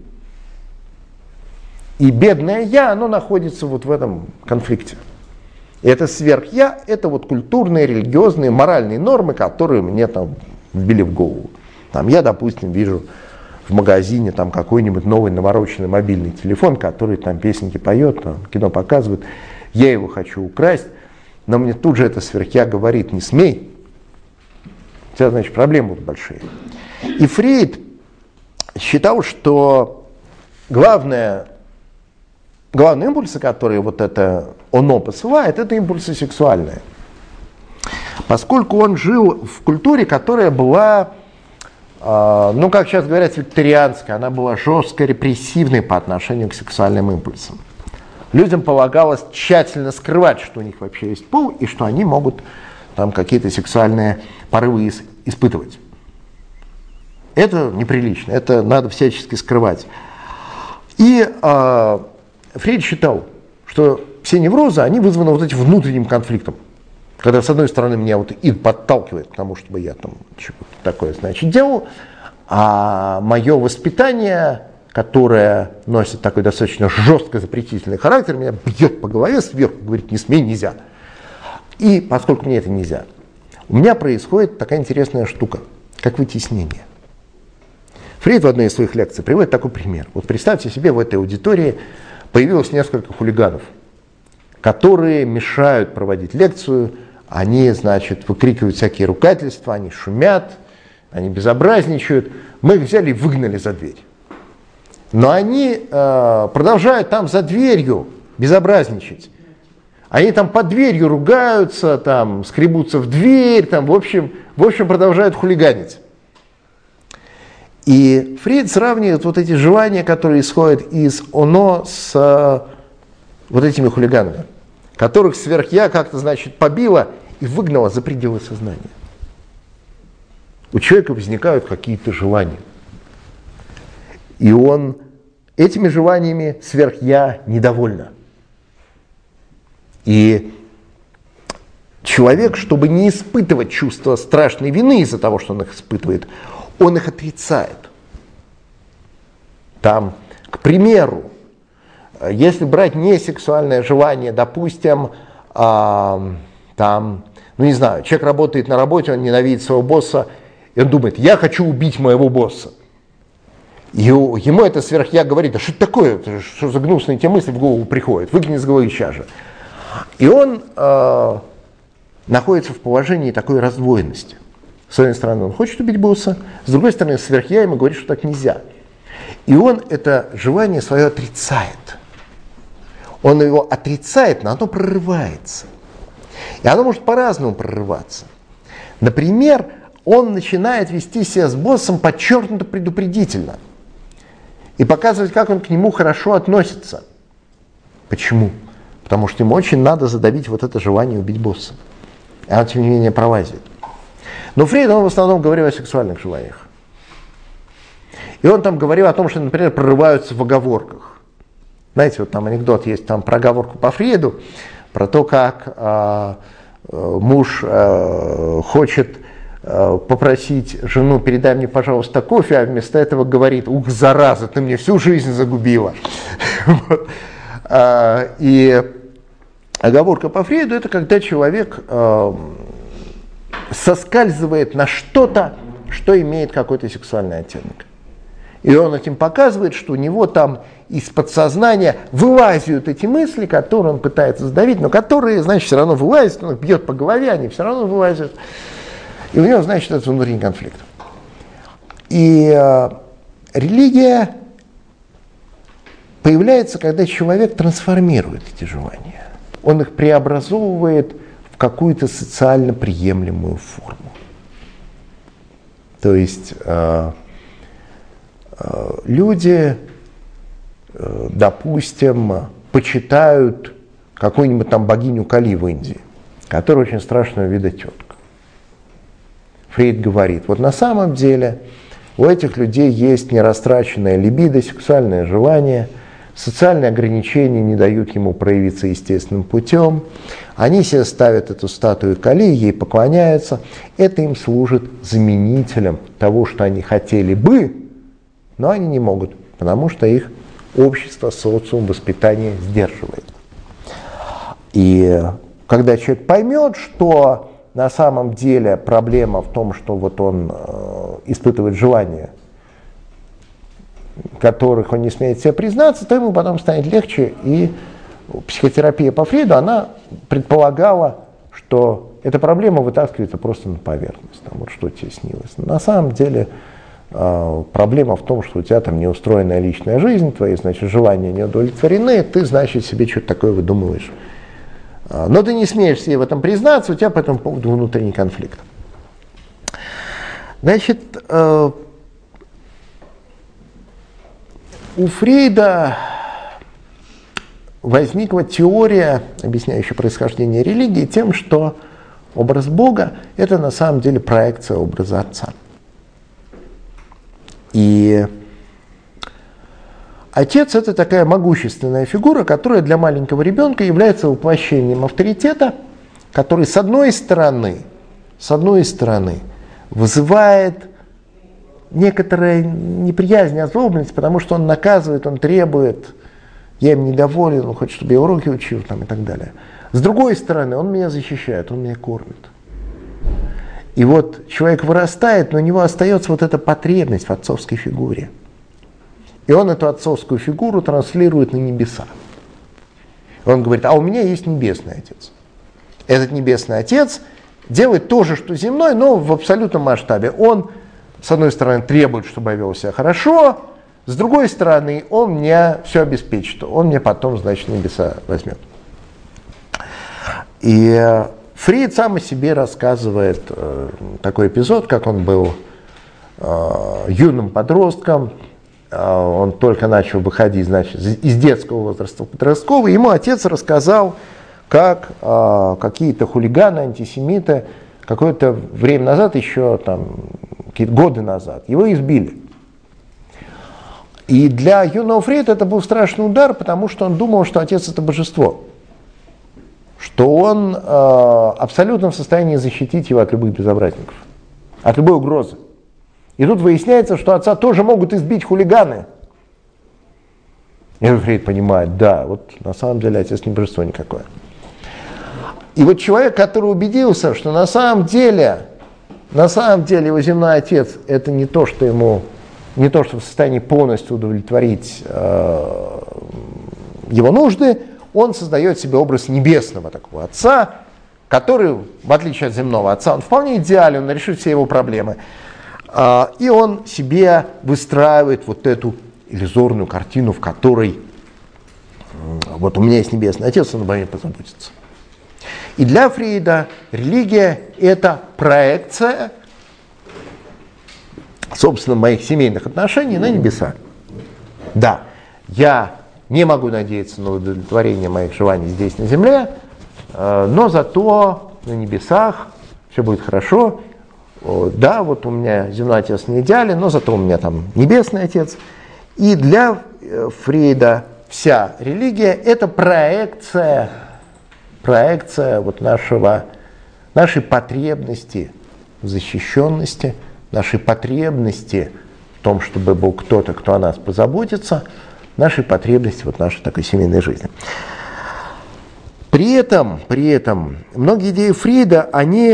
И бедное я, оно находится вот в этом конфликте. И это сверхя, это вот культурные, религиозные, моральные нормы, которые мне там вбили в голову. Там я, допустим, вижу в магазине там какой-нибудь новый навороченный мобильный телефон, который там песенки поет, там, кино показывает. Я его хочу украсть, но мне тут же это сверхя говорит, не смей. У тебя, значит, проблемы будут большие. И Фрейд считал, что главное, главные импульсы, которые вот это оно посылает, это импульсы сексуальные. Поскольку он жил в культуре, которая была, э, ну, как сейчас говорят, викторианская, она была жестко репрессивной по отношению к сексуальным импульсам. Людям полагалось тщательно скрывать, что у них вообще есть пол, и что они могут там какие-то сексуальные порывы испытывать. Это неприлично, это надо всячески скрывать. И э, Фрейд считал, что все неврозы, они вызваны вот этим внутренним конфликтом. Когда, с одной стороны, меня вот ид подталкивает к тому, чтобы я там что-то такое, значит, делал, а мое воспитание, которое носит такой достаточно жестко запретительный характер, меня бьет по голове сверху, говорит, не смей, нельзя. И поскольку мне это нельзя, у меня происходит такая интересная штука, как вытеснение. Фрейд в одной из своих лекций приводит такой пример. Вот представьте себе, в этой аудитории появилось несколько хулиганов, которые мешают проводить лекцию, они, значит, выкрикивают всякие ругательства, они шумят, они безобразничают. Мы их взяли и выгнали за дверь. Но они э, продолжают там за дверью безобразничать. Они там под дверью ругаются, там, скребутся в дверь, там, в общем, в общем, продолжают хулиганить. И Фрейд сравнивает вот эти желания, которые исходят из оно с э, вот этими хулиганами, которых сверхя как-то, значит, побило и выгнало за пределы сознания. У человека возникают какие-то желания. И он этими желаниями сверхя недовольна. И человек, чтобы не испытывать чувство страшной вины из-за того, что он их испытывает, он их отрицает. Там, к примеру, если брать несексуальное желание, допустим, э, там, ну не знаю, человек работает на работе, он ненавидит своего босса, и он думает, я хочу убить моего босса. И ему это сверхя говорит, а что это такое, что за гнусные те мысли в голову приходят, выкини из головы сейчас же. И он э, находится в положении такой раздвоенности. С одной стороны, он хочет убить босса, с другой стороны, сверхя ему говорит, что так нельзя. И он это желание свое отрицает. Он его отрицает, но оно прорывается. И оно может по-разному прорываться. Например, он начинает вести себя с боссом подчеркнуто предупредительно. И показывать, как он к нему хорошо относится. Почему? Потому что ему очень надо задавить вот это желание убить босса. И оно, тем не менее, пролазит. Но Фрейд, он в основном говорил о сексуальных желаниях. И он там говорил о том, что, например, прорываются в оговорках. Знаете, вот там анекдот есть там про оговорку по Фрейду, про то, как э, муж э, хочет э, попросить жену, передай мне, пожалуйста, кофе, а вместо этого говорит, ух, зараза, ты мне всю жизнь загубила. И оговорка по Фрейду — это когда человек соскальзывает на что-то, что имеет какой-то сексуальный оттенок. И он этим показывает, что у него там из подсознания вылазят эти мысли, которые он пытается задавить, но которые, значит, все равно вылазят, он их бьет по голове, они все равно вылазят. И у него, значит, это внутренний конфликт. И э, религия появляется, когда человек трансформирует эти желания. Он их преобразовывает в какую-то социально приемлемую форму. То есть э, э, люди, э, допустим, почитают какую-нибудь там богиню Кали в Индии, которая очень страшного вида тетка. Фрейд говорит, вот на самом деле у этих людей есть нерастраченная либидо, сексуальное желание, социальные ограничения не дают ему проявиться естественным путем. Они себе ставят эту статую Кали, ей поклоняются. Это им служит заменителем того, что они хотели бы, но они не могут, потому что их общество, социум, воспитание сдерживает. И когда человек поймет, что на самом деле проблема в том, что вот он э, испытывает желания, которых он не смеет себе признаться, то ему потом станет легче. И психотерапия по Фрейду, она предполагала, что эта проблема вытаскивается просто на поверхность. Там, вот что тебе снилось. Но на самом деле э, проблема в том, что у тебя там неустроенная личная жизнь, твои, значит, желания не удовлетворены, ты, значит, себе что-то такое выдумываешь. Но ты не смеешь себе в этом признаться, у тебя по этому поводу внутренний конфликт. Значит, э, у Фрейда возникла теория, объясняющая происхождение религии, тем, что образ Бога — это на самом деле проекция образа Отца. И отец – это такая могущественная фигура, которая для маленького ребенка является воплощением авторитета, который с одной стороны, с одной стороны вызывает некоторая неприязнь, озлобленность, потому что он наказывает, он требует, я им недоволен, он хочет, чтобы я уроки учил там, и так далее. С другой стороны, он меня защищает, он меня кормит. И вот человек вырастает, но у него остается вот эта потребность в отцовской фигуре. И он эту отцовскую фигуру транслирует на небеса. Он говорит, а у меня есть небесный отец. Этот небесный отец делает то же, что земной, но в абсолютном масштабе. Он, с одной стороны, требует, чтобы я вел себя хорошо, с другой стороны, он мне все обеспечит. Он мне потом, значит, небеса возьмет. И Фрейд сам о себе рассказывает э, такой эпизод, как он был э, юным подростком, э, он только начал выходить, значит, из детского возраста в подростковый, ему отец рассказал, как э, какие-то хулиганы, антисемиты, какое-то время назад, еще там, какие-то годы назад, его избили. И для юного Фрейда это был страшный удар, потому что он думал, что отец это божество. Что он э, абсолютно в состоянии защитить его от любых безобразников, от любой угрозы. И тут выясняется, что отца тоже могут избить хулиганы. И Фрейд понимает, да, вот на самом деле отец не божество никакое. И вот человек, который убедился, что на самом деле, на самом деле его земной отец это не то, что ему, не то, что в состоянии полностью удовлетворить э, его нужды, он создает себе образ небесного такого отца, который, в отличие от земного отца, он вполне идеален, он решит все его проблемы. И он себе выстраивает вот эту иллюзорную картину, в которой вот у меня есть небесный отец, он обо мне позаботится. И для Фрейда религия – это проекция, собственно, моих семейных отношений на небеса. Да, я не могу надеяться на удовлетворение моих желаний здесь, на земле, но зато на небесах все будет хорошо. Да, вот у меня земной отец не идеален, но зато у меня там небесный отец. И для Фрейда вся религия – это проекция, проекция вот нашего, нашей потребности в защищенности, нашей потребности в том, чтобы был кто-то, кто о нас позаботится, нашей потребности вот нашей такой семейной жизни. При этом, при этом многие идеи Фрейда, они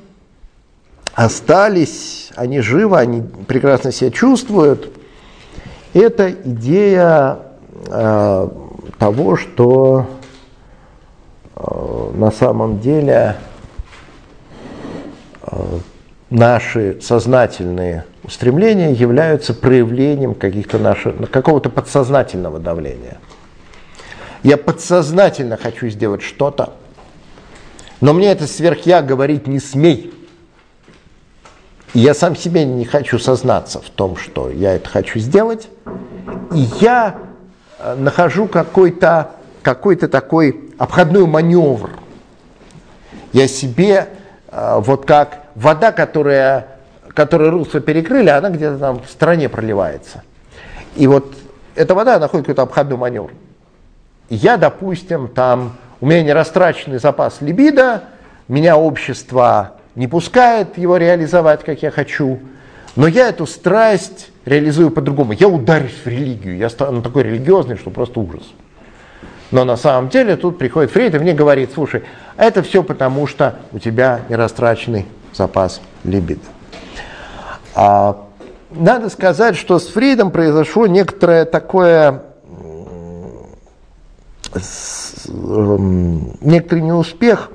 остались, они живы, они прекрасно себя чувствуют. Это идея э, того, что э, на самом деле э, наши сознательные устремления являются проявлением каких-то наших, какого-то подсознательного давления. Я подсознательно хочу сделать что-то, но мне это сверх-я говорить не смей. И я сам себе не хочу сознаться в том, что я это хочу сделать. И я нахожу какой-то, какой-то такой обходной маневр. Я себе, вот как вода, которая, которая русло перекрыли, она где-то там в стороне проливается. И вот эта вода находит какой-то обходной маневр. Я, допустим, там, у меня нерастраченный запас либидо, меня общество не пускает его реализовать, как я хочу, но я эту страсть реализую по-другому. Я ударюсь в религию, я стану такой религиозный, что просто ужас. Но на самом деле тут приходит Фрейд и мне говорит, слушай, это все потому, что у тебя нерастраченный запас либидо. А, надо сказать, что с Фрейдом произошло некоторое такое, некоторый неуспех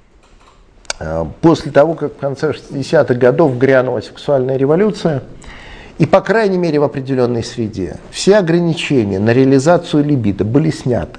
после того, как в конце шестидесятых годов грянула сексуальная революция, и, по крайней мере, в определенной среде, все ограничения на реализацию либидо были сняты.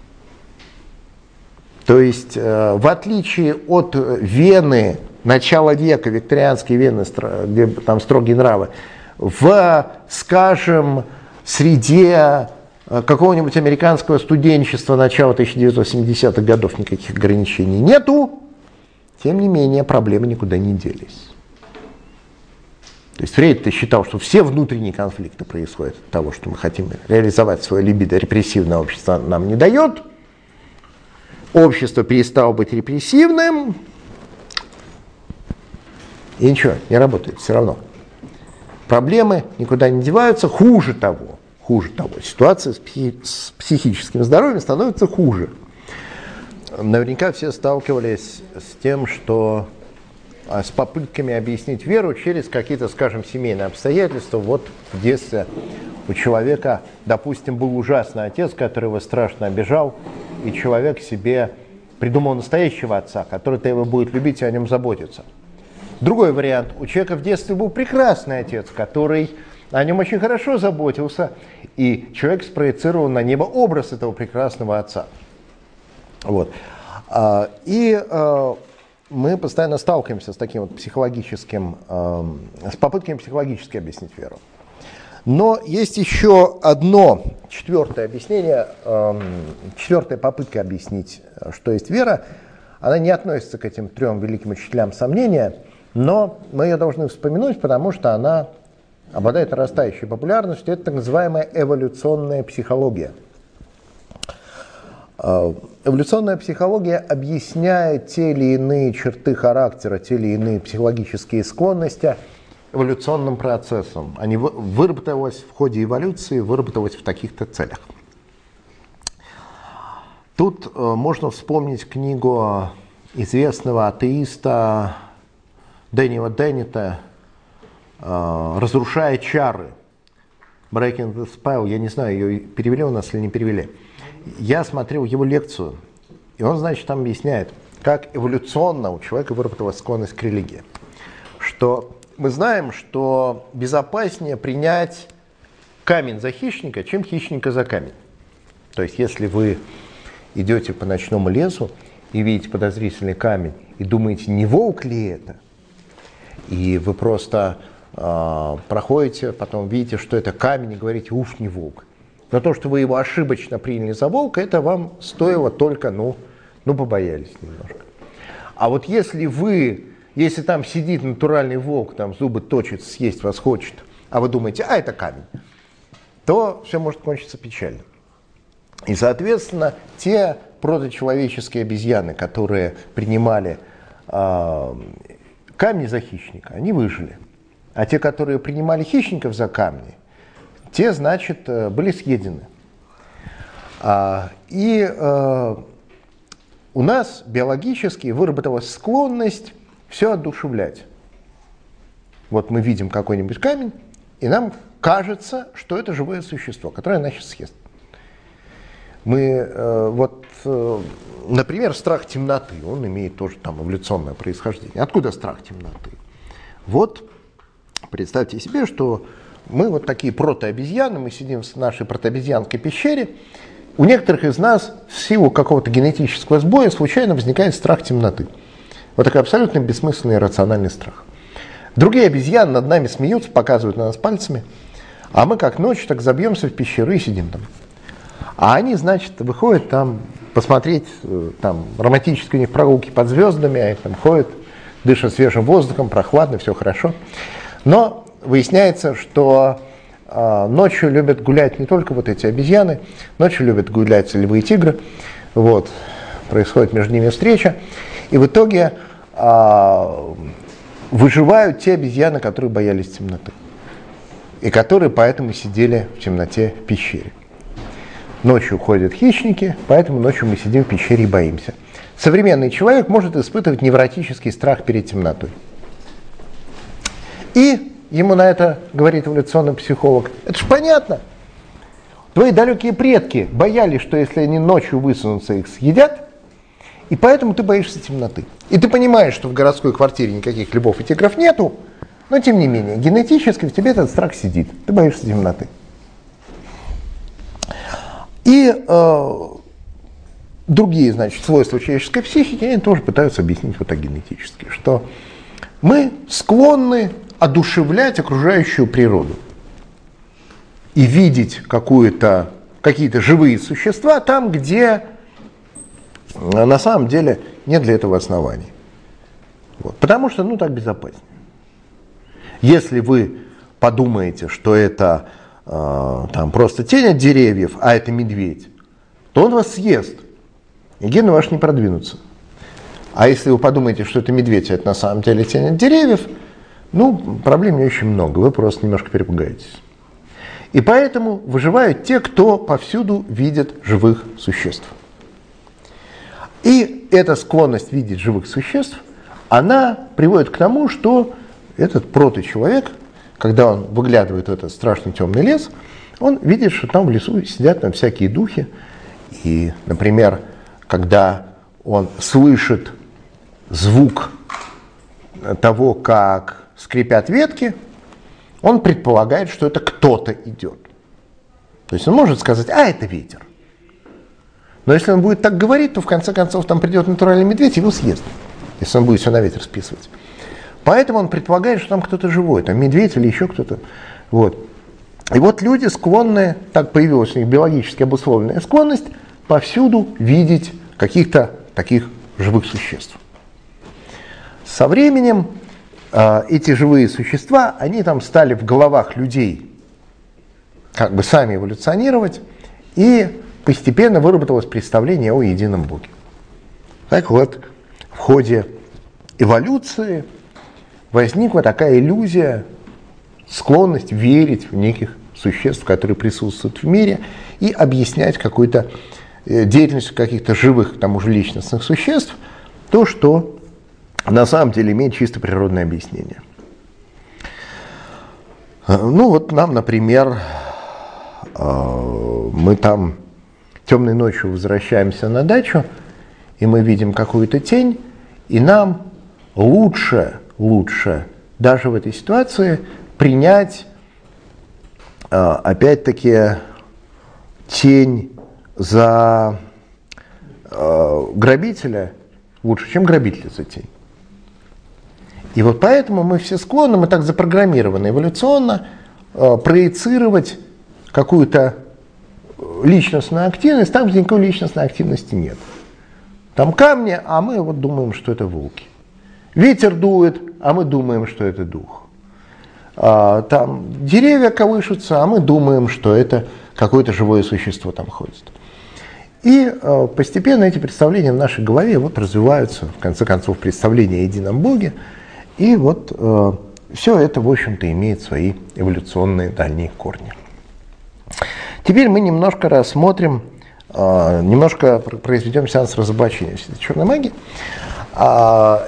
То есть, в отличие от Вены, начала века, викторианской Вены, где там строгие нравы, в, скажем, среде какого-нибудь американского студенчества начала тысяча девятьсот семидесятых годов никаких ограничений нету, тем не менее проблемы никуда не делись. То есть Фрейд считал, что все внутренние конфликты происходят от того, что мы хотим реализовать свое либидо, репрессивное общество нам не дает. Общество перестало быть репрессивным, и ничего, не работает все равно. Проблемы никуда не деваются, хуже того, хуже того, ситуация с, психи- с психическим здоровьем становится хуже. Наверняка все сталкивались с тем, что с попытками объяснить веру через какие-то, скажем, семейные обстоятельства. Вот в детстве у человека, допустим, был ужасный отец, который его страшно обижал, и человек себе придумал настоящего отца, который-то его будет любить и о нем заботиться. Другой вариант. У человека в детстве был прекрасный отец, который о нем очень хорошо заботился, и человек спроецировал на небо образ этого прекрасного отца. Вот. И мы постоянно сталкиваемся с таким вот психологическим, с попытками психологически объяснить веру. Но есть еще одно четвертое объяснение, четвертая попытка объяснить, что есть вера. Она не относится к этим трем великим учителям сомнения, но мы ее должны вспомянуть, потому что она обладает растающей популярностью. Это так называемая эволюционная психология. Эволюционная психология объясняет те или иные черты характера, те или иные психологические склонности эволюционным процессом. Они выработалось в ходе эволюции, выработалось в таких-то целях. Тут можно вспомнить книгу известного атеиста Дэниела Деннета «Разрушая чары». Breaking the Spell, я не знаю, ее перевели у нас или не перевели. Я смотрел его лекцию, и он, значит, там объясняет, как эволюционно у человека выработалась склонность к религии. Что мы знаем, что безопаснее принять камень за хищника, чем хищника за камень. То есть, если вы идете по ночному лесу и видите подозрительный камень, и думаете, не волк ли это, и вы просто э, проходите, потом видите, что это камень, и говорите, уф, не волк. Но то, что вы его ошибочно приняли за волка, это вам стоило только, ну, ну побоялись немножко. А вот если вы, если там сидит натуральный волк, там зубы точит, съесть вас хочет, а вы думаете, а это камень, то все может кончиться печально. И, соответственно, те проточеловеческие обезьяны, которые принимали э, камни за хищника, они выжили. А те, которые принимали хищников за камни, те, значит, были съедены. А, и э, у нас биологически выработалась склонность все одушевлять. Вот мы видим какой-нибудь камень, и нам кажется, что это живое существо, которое нас сейчас съест. Мы, э, вот, э, например, страх темноты, он имеет тоже там эволюционное происхождение. Откуда страх темноты? Вот, представьте себе, что мы вот такие протообезьяны, мы сидим в нашей протообезьянской пещере. У некоторых из нас в силу какого-то генетического сбоя случайно возникает страх темноты. Вот такой абсолютно бессмысленный иррациональный страх. Другие обезьяны над нами смеются, показывают на нас пальцами, а мы как ночью так забьемся в пещеры и сидим там. А они, значит, выходят там посмотреть, там романтические у них прогулки под звездами, они там ходят, дышат свежим воздухом, прохладно, все хорошо. Но выясняется, что э, ночью любят гулять не только вот эти обезьяны, ночью любят гулять львы и тигры. Вот, происходит между ними встреча. И в итоге э, выживают те обезьяны, которые боялись темноты. И которые поэтому сидели в темноте в пещере. Ночью ходят хищники, поэтому ночью мы сидим в пещере и боимся. Современный человек может испытывать невротический страх перед темнотой. И ему на это говорит эволюционный психолог, это же понятно. Твои далекие предки боялись, что если они ночью высунутся, их съедят, и поэтому ты боишься темноты. И ты понимаешь, что в городской квартире никаких львов и тигров нету, но тем не менее, генетически в тебе этот страх сидит, ты боишься темноты. И э, другие, значит, свойства человеческой психики, они тоже пытаются объяснить вот так генетически, что мы склонны одушевлять окружающую природу и видеть какую-то, какие-то живые существа там, где на самом деле нет для этого оснований. Вот. Потому что, ну, так безопаснее. Если вы подумаете, что это э, там, просто тень от деревьев, а это медведь, то он вас съест, и гены ваши не продвинутся. А если вы подумаете, что это медведь, а это на самом деле тень от деревьев, ну, проблем не очень много, вы просто немножко перепугаетесь. И поэтому выживают те, кто повсюду видит живых существ. И эта склонность видеть живых существ, она приводит к тому, что этот проточеловек, когда он выглядывает в этот страшный темный лес, он видит, что там в лесу сидят там всякие духи. И, например, когда он слышит звук того, как скрипят ветки, он предполагает, что это кто-то идет. То есть он может сказать: а, это ветер. Но если он будет так говорить, то в конце концов там придет натуральный медведь и его съест, если он будет все на ветер списывать. Поэтому он предполагает, что там кто-то живой, там медведь или еще кто-то. Вот. И вот люди склонны, так появилась у них биологически обусловленная склонность, повсюду видеть каких-то таких живых существ. Со временем э, эти живые существа, они там стали в головах людей как бы сами эволюционировать, и постепенно выработалось представление о едином Боге. Так вот, в ходе эволюции возникла такая иллюзия, склонность верить в неких существ, которые присутствуют в мире, и объяснять какую-то деятельность каких-то живых, к тому же, личностных существ, то, что на самом деле имеет чисто природное объяснение. Ну вот нам, например, мы там темной ночью возвращаемся на дачу, и мы видим какую-то тень, и нам лучше, лучше даже в этой ситуации принять, опять-таки, тень за грабителя лучше, чем грабитель за тень. И вот поэтому мы все склонны, мы так запрограммированы эволюционно, проецировать какую-то личностную активность там, где никакой личностной активности нет. Там камни, а мы вот думаем, что это волки. Ветер дует, а мы думаем, что это дух. А, там деревья колышутся, а мы думаем, что это какое-то живое существо там ходит. И а, постепенно эти представления в нашей голове вот развиваются, в конце концов, представления о едином Боге. И вот а, все это, в общем-то, имеет свои эволюционные дальние корни. Теперь мы немножко рассмотрим, э, немножко произведем сеанс разоблачения всей этой черной магии. А,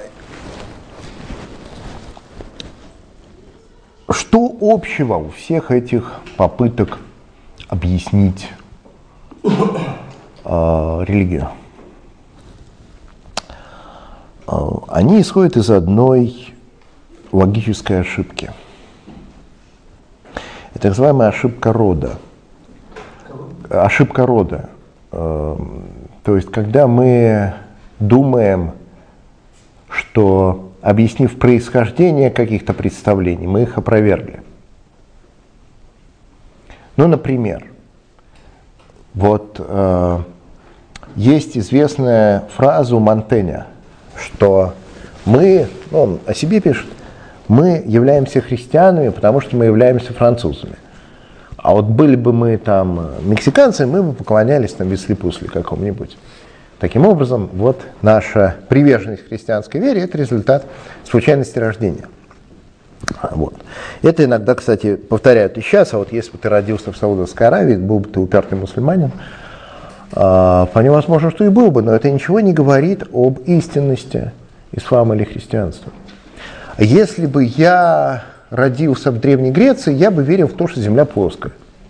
что общего у всех этих попыток объяснить э, религию? Э, они исходят из одной логической ошибки. Это так называемая ошибка рода. Ошибка рода. То есть, когда мы думаем, что, объяснив происхождение каких-то представлений, мы их опровергли. Ну, например, вот э, есть известная фраза у Монтэня, что мы, ну, он о себе пишет, мы являемся христианами, потому что мы являемся французами. А вот были бы мы там мексиканцы, мы бы поклонялись там весли-пусли какому-нибудь. Таким образом, вот наша приверженность к христианской вере – это результат случайности рождения. Вот. Это иногда, кстати, повторяют и сейчас, а вот если бы ты родился в Саудовской Аравии, был бы ты упертый мусульманин, вполне возможно, что и был бы, но это ничего не говорит об истинности ислама или христианства. Если бы я родился в Древней Греции, я бы верил в то, что Земля плоская.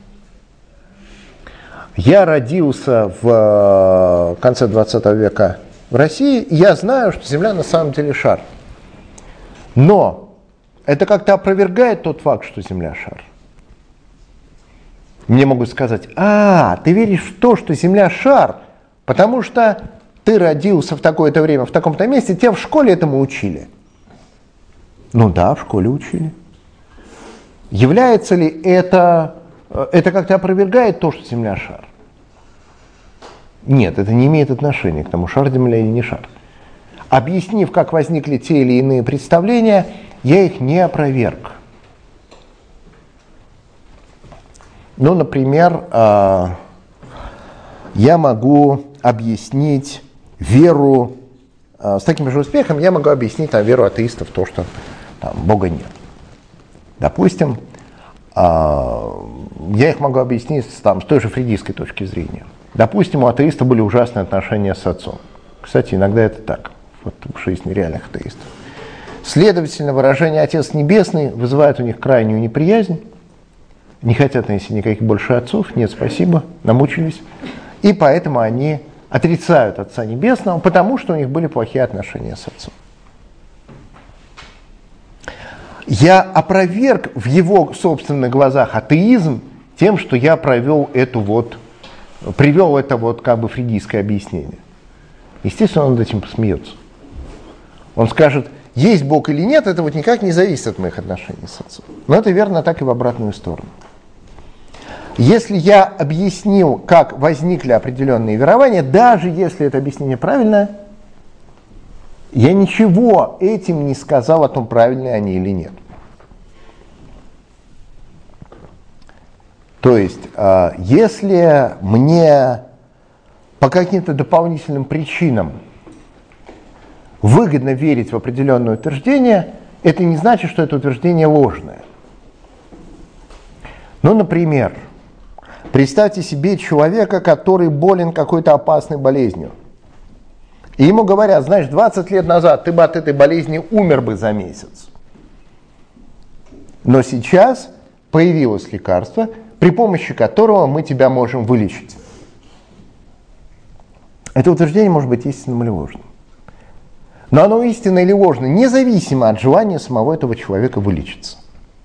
Я родился в конце двадцатого века в России, и я знаю, что Земля на самом деле шар. Но это как-то опровергает тот факт, что Земля шар. Мне могут сказать: а, ты веришь в то, что Земля шар, потому что ты родился в такое-то время, в таком-то месте, тебя в школе этому учили. Ну да, в школе учили. Является ли это, это как-то опровергает то, что Земля шар? Нет, это не имеет отношения к тому, шар Земля или не шар. Объяснив, как возникли те или иные представления, я их не опроверг. Ну, например, я могу объяснить веру, с таким же успехом я могу объяснить там, веру атеистов, то, что там, Бога нет. Допустим, я их могу объяснить там, с той же фрейдистской точки зрения. Допустим, у атеиста были ужасные отношения с отцом. Кстати, иногда это так, вот в жизни реальных атеистов. Следовательно, выражение «Отец Небесный» вызывает у них крайнюю неприязнь. Не хотят носить никаких больше отцов, нет, спасибо, намучились. И поэтому они отрицают Отца Небесного, потому что у них были плохие отношения с отцом. Я опроверг в его собственных глазах атеизм тем, что я провел эту вот, привел это вот как бы фрейдистское объяснение. Естественно, он над этим посмеется. Он скажет, есть Бог или нет, это вот никак не зависит от моих отношений с отцом. Но это верно так и в обратную сторону. Если я объяснил, как возникли определенные верования, даже если это объяснение правильное, я ничего этим не сказал о том, правильные они или нет. То есть, если мне по каким-то дополнительным причинам выгодно верить в определенное утверждение, это не значит, что это утверждение ложное. Ну, например, представьте себе человека, который болен какой-то опасной болезнью. И ему говорят, знаешь, двадцать лет назад ты бы от этой болезни умер бы за месяц. Но сейчас появилось лекарство, при помощи которого мы тебя можем вылечить. Это утверждение может быть истинным или ложным. Но оно истинно или ложно, независимо от желания самого этого человека вылечиться.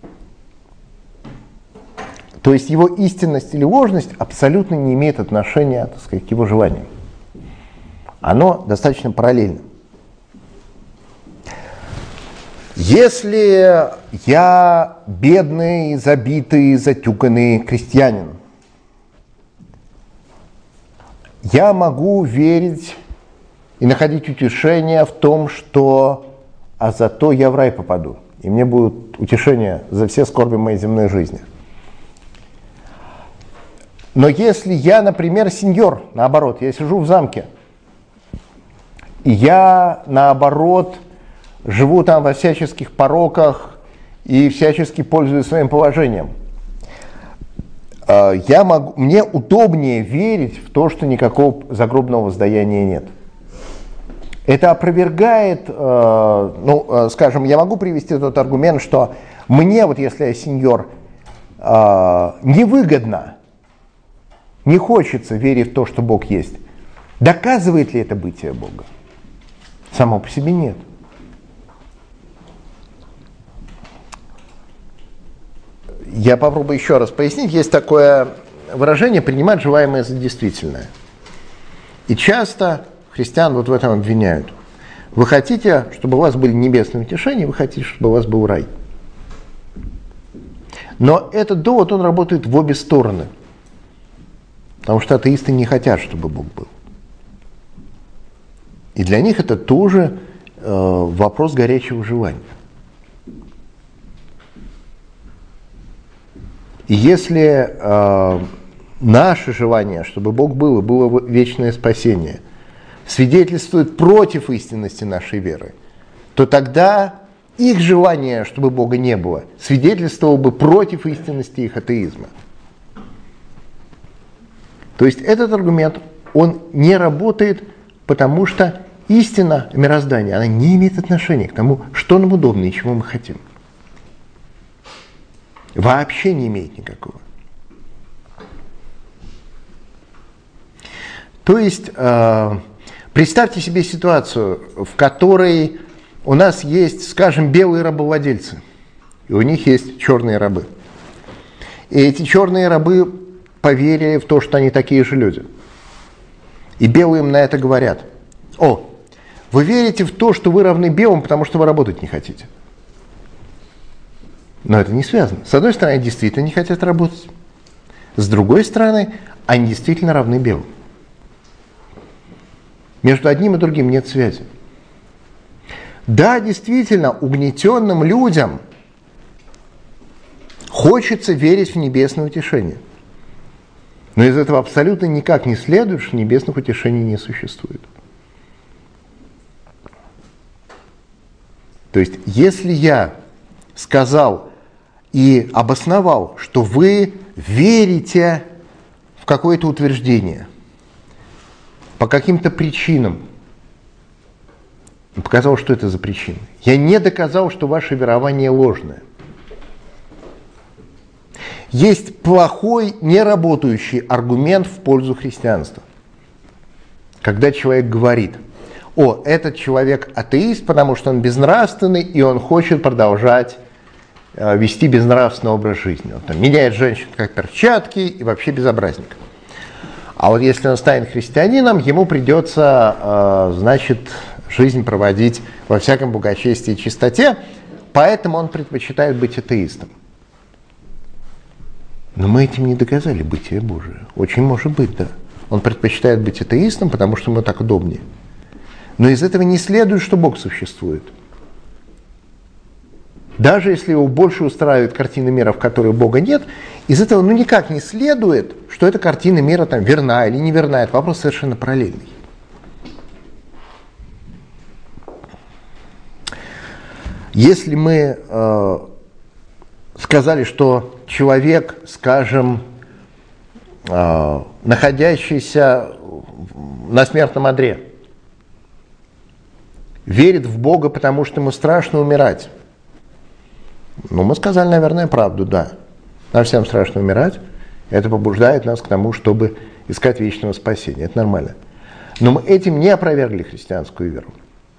То есть его истинность или ложность абсолютно не имеет отношения, так сказать, к его желанию. Оно достаточно параллельно. Если я бедный, забитый, затюканный крестьянин, я могу верить и находить утешение в том, что а зато я в рай попаду, и мне будет утешение за все скорби моей земной жизни. Но если я, например, сеньор, наоборот, я сижу в замке, и я, наоборот, живу там во всяческих пороках и всячески пользуюсь своим положением, я могу, мне удобнее верить в то, что никакого загробного воздаяния нет. Это опровергает, ну, скажем, я могу привести тот аргумент, что мне, вот если я сеньор, невыгодно, не хочется верить в то, что Бог есть. Доказывает ли это бытие Бога? Само по себе нет. Я попробую еще раз пояснить. Есть такое выражение «принимать желаемое за действительное». И часто христиан вот в этом обвиняют. Вы хотите, чтобы у вас были небесные утешения, вы хотите, чтобы у вас был рай. Но этот довод, он работает в обе стороны. Потому что атеисты не хотят, чтобы Бог был. И для них это тоже э, вопрос горячего желания. И если э, наше желание, чтобы Бог был, и было вечное спасение, свидетельствует против истинности нашей веры, то тогда их желание, чтобы Бога не было, свидетельствовало бы против истинности их атеизма. То есть этот аргумент, он не работает, потому что истина мироздания, она не имеет отношения к тому, что нам удобно и чего мы хотим. Вообще не имеет никакого. То есть, э, представьте себе ситуацию, в которой у нас есть, скажем, белые рабовладельцы, и у них есть черные рабы. И эти черные рабы поверили в то, что они такие же люди. И белые им на это говорят: о, вы верите в то, что вы равны белым, потому что вы работать не хотите. Но это не связано. С одной стороны, они действительно не хотят работать. С другой стороны, они действительно равны белым. Между одним и другим нет связи. Да, действительно, угнетенным людям хочется верить в небесное утешение. Но из этого абсолютно никак не следует, что небесных утешений не существует. То есть, если я сказал и обосновал, что вы верите в какое-то утверждение по каким-то причинам, показал, что это за причины. Я не доказал, что ваше верование ложное. Есть плохой, неработающий аргумент в пользу христианства. Когда человек говорит: о, этот человек атеист, потому что он безнравственный, и он хочет продолжать э, вести безнравственный образ жизни. Он там меняет женщин как перчатки и вообще безобразник. А вот если он станет христианином, ему придется, э, значит, жизнь проводить во всяком благочестии и чистоте, поэтому он предпочитает быть атеистом. Но мы этим не доказали бытие Божие. Очень может быть, да. Он предпочитает быть атеистом, потому что ему так удобнее. Но из этого не следует, что Бог существует. Даже если его больше устраивает картина мира, в которой Бога нет, из этого ну никак не следует, что эта картина мира там верна или не верна. Это вопрос совершенно параллельный. Если мы э, сказали, что человек, скажем, э, находящийся на смертном одре, верит в Бога, потому что ему страшно умирать. Ну, мы сказали, наверное, правду, да. Нам всем страшно умирать. Это побуждает нас к тому, чтобы искать вечного спасения. Это нормально. Но мы этим не опровергли христианскую веру.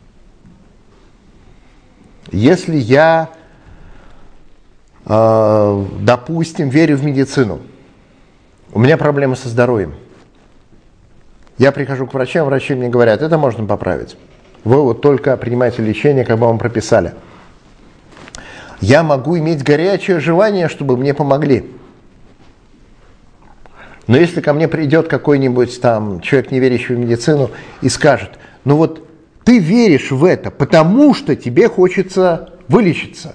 Если я, э, допустим, верю в медицину, у меня проблемы со здоровьем. Я прихожу к врачам, врачи мне говорят: это можно поправить. Вы вот только принимаете лечение, как бы вам прописали. Я могу иметь горячее желание, чтобы мне помогли. Но если ко мне придет какой-нибудь там человек, не верящий в медицину, и скажет: ну вот ты веришь в это, потому что тебе хочется вылечиться.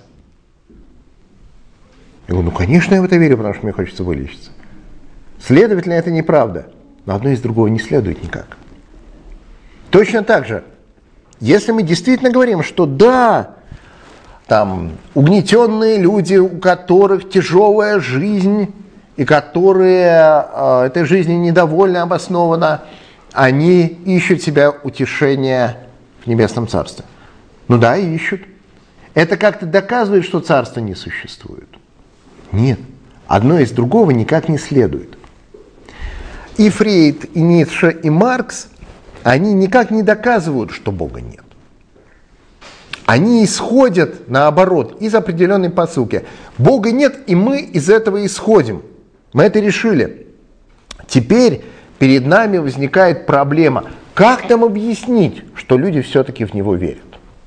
Я говорю: ну конечно я в это верю, потому что мне хочется вылечиться. Следовательно, это неправда. Но одно из другого не следует никак. Точно так же, если мы действительно говорим, что да, там угнетенные люди, у которых тяжелая жизнь, и которые э, этой жизни недовольны обоснованно, они ищут себя утешения в Небесном Царстве. Ну да, ищут. Это как-то доказывает, что Царство не существует? Нет. Одно из другого никак не следует. И Фрейд, и Ницше, и Маркс, они никак не доказывают, что Бога нет. Они исходят, наоборот, из определенной посылки. Бога нет, и мы из этого исходим. Мы это решили. Теперь перед нами возникает проблема. Как нам объяснить, что люди все-таки в Него верят?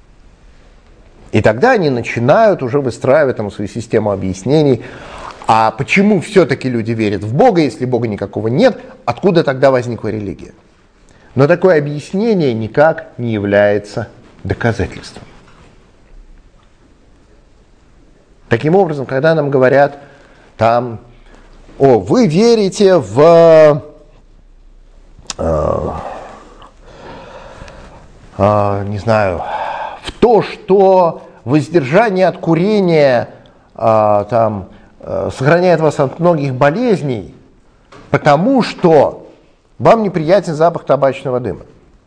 И тогда они начинают уже выстраивать там свою систему объяснений. А почему все-таки люди верят в Бога, если Бога никакого нет? Откуда тогда возникла религия? Но такое объяснение никак не является доказательством. Таким образом, когда нам говорят там: о, вы верите в э, э, не знаю, в то, что воздержание от курения э, там, э, сохраняет вас от многих болезней, потому что вам неприятен запах табачного дыма.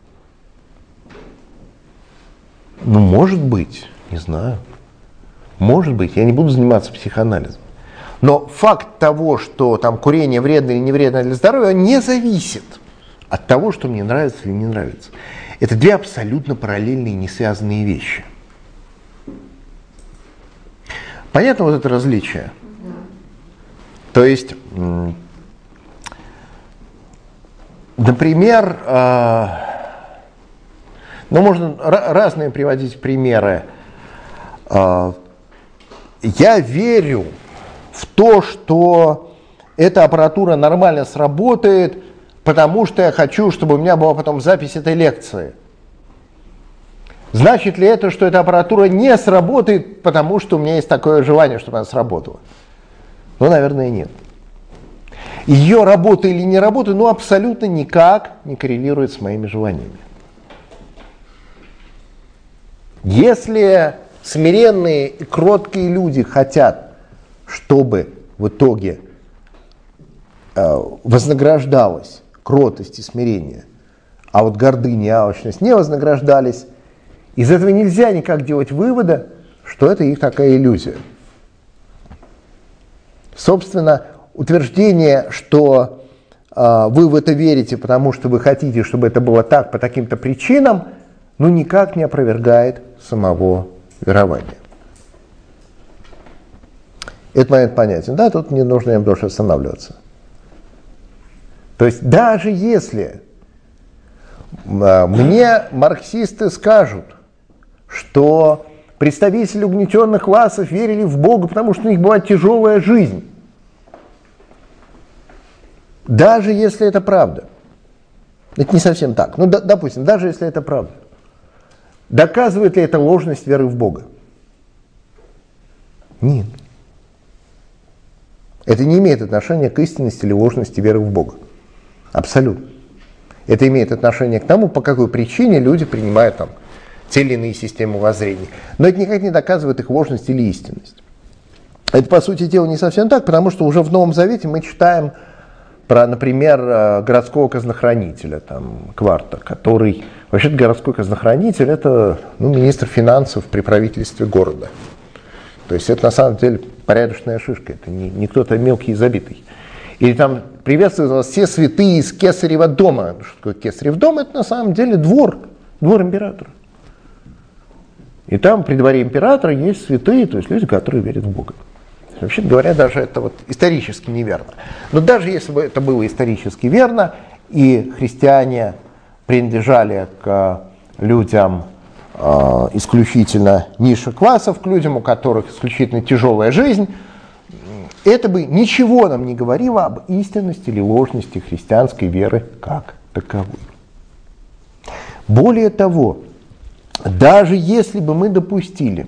Ну, может быть, не знаю. Может быть, я не буду заниматься психоанализом. Но факт того, что там курение вредно или не вредно для здоровья, не зависит от того, что мне нравится или не нравится. Это две абсолютно параллельные, не связанные вещи. Понятно вот это различие? То есть, например, ну, можно разные приводить примеры. Я верю в то, что эта аппаратура нормально сработает, потому что я хочу, чтобы у меня была потом запись этой лекции. Значит ли это, что эта аппаратура не сработает, потому что у меня есть такое желание, чтобы она сработала? Ну, наверное, нет. ее работа или не работа, ну, абсолютно никак не коррелирует с моими желаниями. Если смиренные и кроткие люди хотят, чтобы в итоге э, вознаграждалась кротость и смирение, а вот гордыня и алчность не вознаграждались, из этого нельзя никак делать вывода, что это их такая иллюзия. Собственно, утверждение, что э, вы в это верите, потому что вы хотите, чтобы это было так по таким-то причинам, ну никак не опровергает самого верования. Этот момент понятен, да, тут не нужно им дольше останавливаться. То есть даже если э, мне марксисты скажут, что представители угнетенных классов верили в Бога, потому что у них была тяжелая жизнь, даже если это правда, это не совсем так, ну, д- допустим, даже если это правда, доказывает ли это ложность веры в Бога? Нет. Это не имеет отношения к истинности или ложности веры в Бога. Абсолютно. Это имеет отношение к тому, по какой причине люди принимают там те или иные системы воззрений. Но это никак не доказывает их ложность или истинность. Это, по сути дела, не совсем так, потому что уже в Новом Завете мы читаем про, например, городского казнохранителя, там, Кварта, который... Вообще-то городской казнохранитель – это ну, министр финансов при правительстве города. То есть это на самом деле порядочная шишка, это не, не кто-то мелкий и забитый. Или там приветствуют вас все святые из Кесарева дома. Что такое Кесарев дом? Это на самом деле двор, двор императора. И там при дворе императора есть святые, то есть люди, которые верят в Бога. Вообще говоря, даже это вот исторически неверно. Но даже если бы это было исторически верно, и христиане принадлежали к людям э, исключительно низших классов, к людям, у которых исключительно тяжелая жизнь, это бы ничего нам не говорило об истинности или ложности христианской веры как таковой. Более того, даже если бы мы допустили,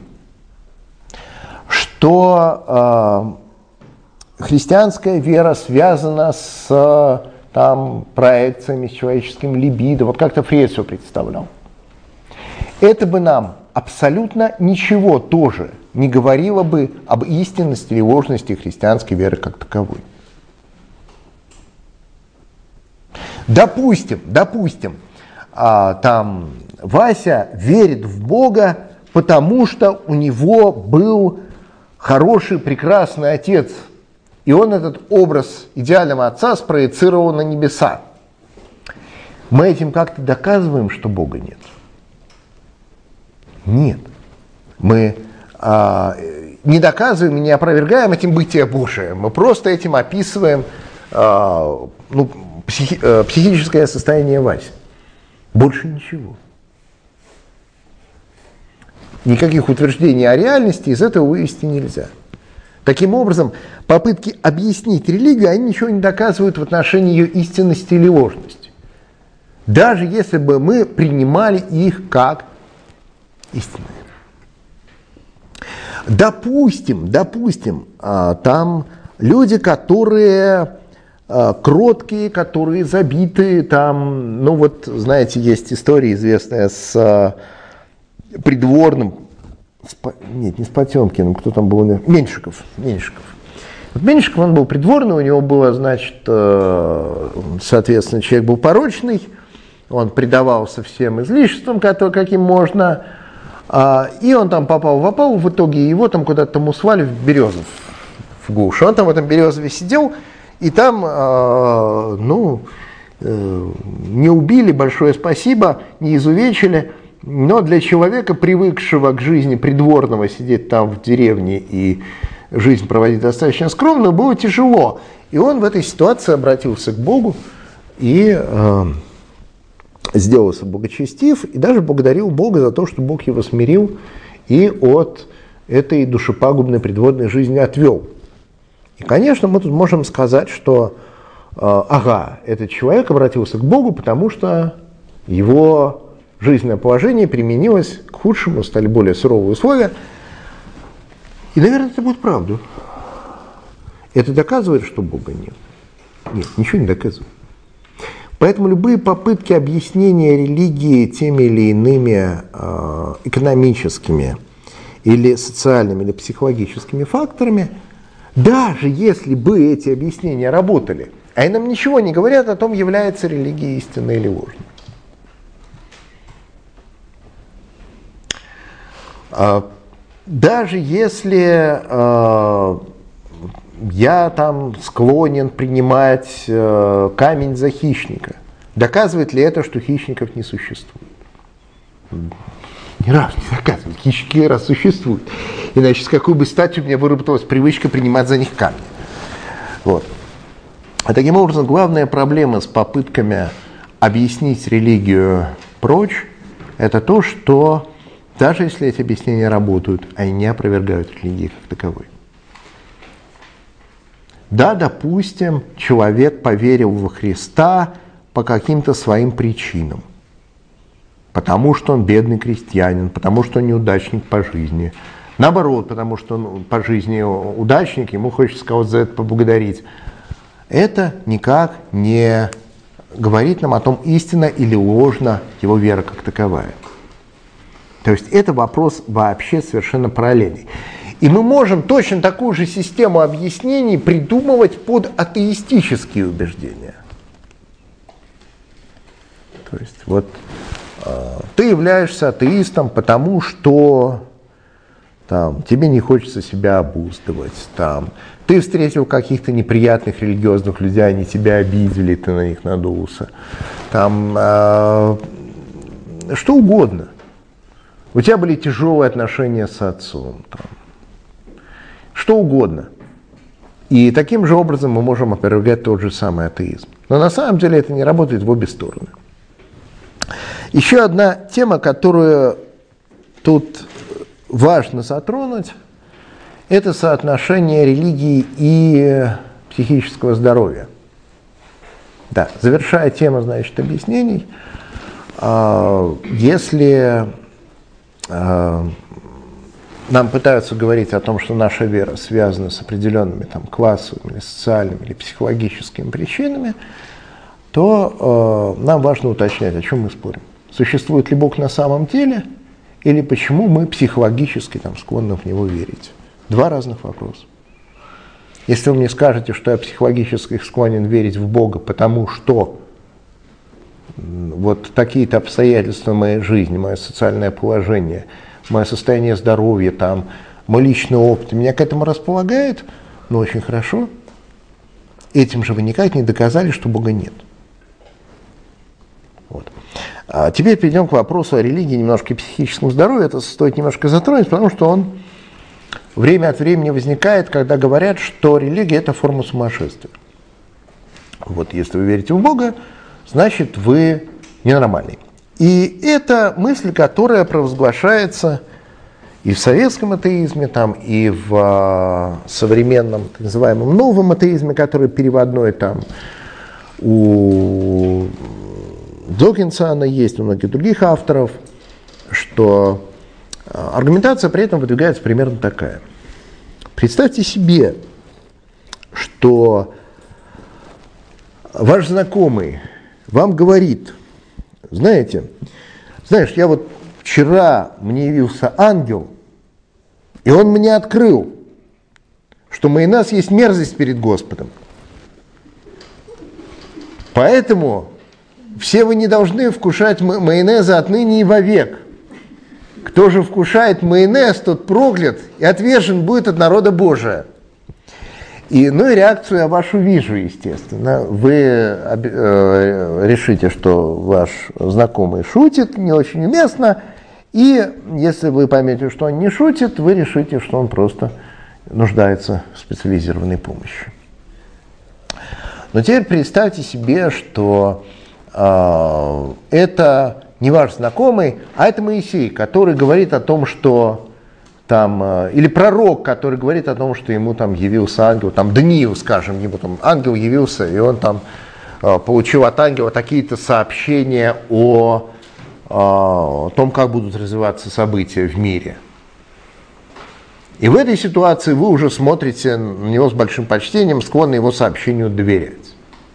что э, христианская вера связана с там, проекциями, с человеческим либидо, вот как-то Фрейд все представлял, это бы нам абсолютно ничего тоже не говорило бы об истинности или ложности христианской веры как таковой. Допустим, допустим, а, там Вася верит в Бога, потому что у него был хороший, прекрасный отец, и он этот образ идеального отца спроецировал на небеса. Мы этим как-то доказываем, что Бога нет? Нет. Мы а, не доказываем и не опровергаем этим бытие Божие. Мы просто этим описываем а, ну, психи, а, психическое состояние Васи. Больше ничего. Никаких утверждений о реальности из этого вывести нельзя. Таким образом, попытки объяснить религию, они ничего не доказывают в отношении ее истинности или ложности. Даже если бы мы принимали их как истинные. Допустим, допустим, там люди, которые кроткие, которые забитые, там, ну вот, знаете, есть история известная с придворным, нет, не с Потемкиным, кто там был, Меньшиков, Меньшиков. Вот Меньшиков, он был придворный, у него было, значит, соответственно, человек был порочный, он предавался всем излишествам, каким можно, и он там попал в опалу, в итоге его там куда-то там усвали в Березов, в глушь. Он там в этом Березове сидел, и там, ну, не убили, большое спасибо, не изувечили. Но для человека, привыкшего к жизни придворного, сидеть там в деревне и жизнь проводить достаточно скромно, было тяжело. И он в этой ситуации обратился к Богу и э, сделался богочестив, и даже благодарил Бога за то, что Бог его смирил и от этой душепагубной придворной жизни отвел. И, конечно, мы тут можем сказать, что э, ага, этот человек обратился к Богу, потому что его жизненное положение применилось к худшему, стали более суровые условия. И, наверное, это будет правда. Это доказывает, что Бога нет. Нет, ничего не доказывает. Поэтому любые попытки объяснения религии теми или иными э, экономическими или социальными или психологическими факторами, даже если бы эти объяснения работали, они нам ничего не говорят о том, является религия истинной или ложной. Э, даже если э, я там склонен принимать э, камень за хищника, доказывает ли это, что хищников не существует? Ни разу не доказывает. Хищники раз существуют. Иначе с какой бы стати у меня выработалась привычка принимать за них камни. Вот. А таким образом, главная проблема с попытками объяснить религию прочь, это то, что даже если эти объяснения работают, они не опровергают религии как таковой. Да, допустим, человек поверил во Христа по каким-то своим причинам. Потому что он бедный крестьянин, потому что он неудачник по жизни. Наоборот, потому что он по жизни удачник, ему хочется кого-то за это поблагодарить. Это никак не говорит нам о том, истинна или ложна его вера как таковая. То есть это вопрос вообще совершенно параллельный. И мы можем точно такую же систему объяснений придумывать под атеистические убеждения. То есть вот э, ты являешься атеистом, потому что там, тебе не хочется себя обуздывать. Там, ты встретил каких-то неприятных религиозных людей, они тебя обидели, ты на них надулся. Там, э, что угодно. У тебя были тяжелые отношения с отцом. Там, что угодно. И таким же образом мы можем опровергать тот же самый атеизм. Но на самом деле это не работает в обе стороны. Еще одна тема, которую тут важно затронуть, это соотношение религии и психического здоровья. Да, завершая тему, значит, объяснений, если нам пытаются говорить о том, что наша вера связана с определенными там, классовыми, или социальными или психологическими причинами, то э, нам важно уточнять, о чем мы спорим. Существует ли Бог на самом деле, или почему мы психологически там, склонны в Него верить? Два разных вопроса. Если вы мне скажете, что я психологически склонен верить в Бога, потому что вот такие-то обстоятельства моей жизни, мое социальное положение, мое состояние здоровья, там, мой личный опыт меня к этому располагает, ну очень хорошо. Этим же вы никак не доказали, что Бога нет. Вот. А теперь перейдем к вопросу о религии, немножко и психическом здоровье. Это стоит немножко затронуть, потому что он время от времени возникает, когда говорят, что религия – это форма сумасшествия. Вот если вы верите в Бога, значит вы ненормальный. И это мысль, которая провозглашается и в советском атеизме, там, и в а, современном, так называемом новом атеизме, который переводной там у Докинсона есть, у многих других авторов, что а, аргументация при этом выдвигается примерно такая. Представьте себе, что ваш знакомый вам говорит: знаете, знаешь, я вот вчера мне явился ангел, и он мне открыл, что майонез есть мерзость перед Господом. Поэтому все вы не должны вкушать майонеза отныне и вовек. Кто же вкушает майонез, тот проклят и отвержен будет от народа Божия. И, ну и реакцию я вашу вижу, естественно. Вы э, решите, что ваш знакомый шутит, не очень уместно. И если вы поймете, что он не шутит, вы решите, что он просто нуждается в специализированной помощи. Но теперь представьте себе, что э, это не ваш знакомый, а это Моисей, который говорит о том, что там, или пророк, который говорит о том, что ему там явился ангел, там Даниил, скажем, ему там ангел явился, и он там э, получил от ангела какие-то сообщения о, э, о том, как будут развиваться события в мире. И в этой ситуации вы уже смотрите на него с большим почтением, склонны его сообщению доверять.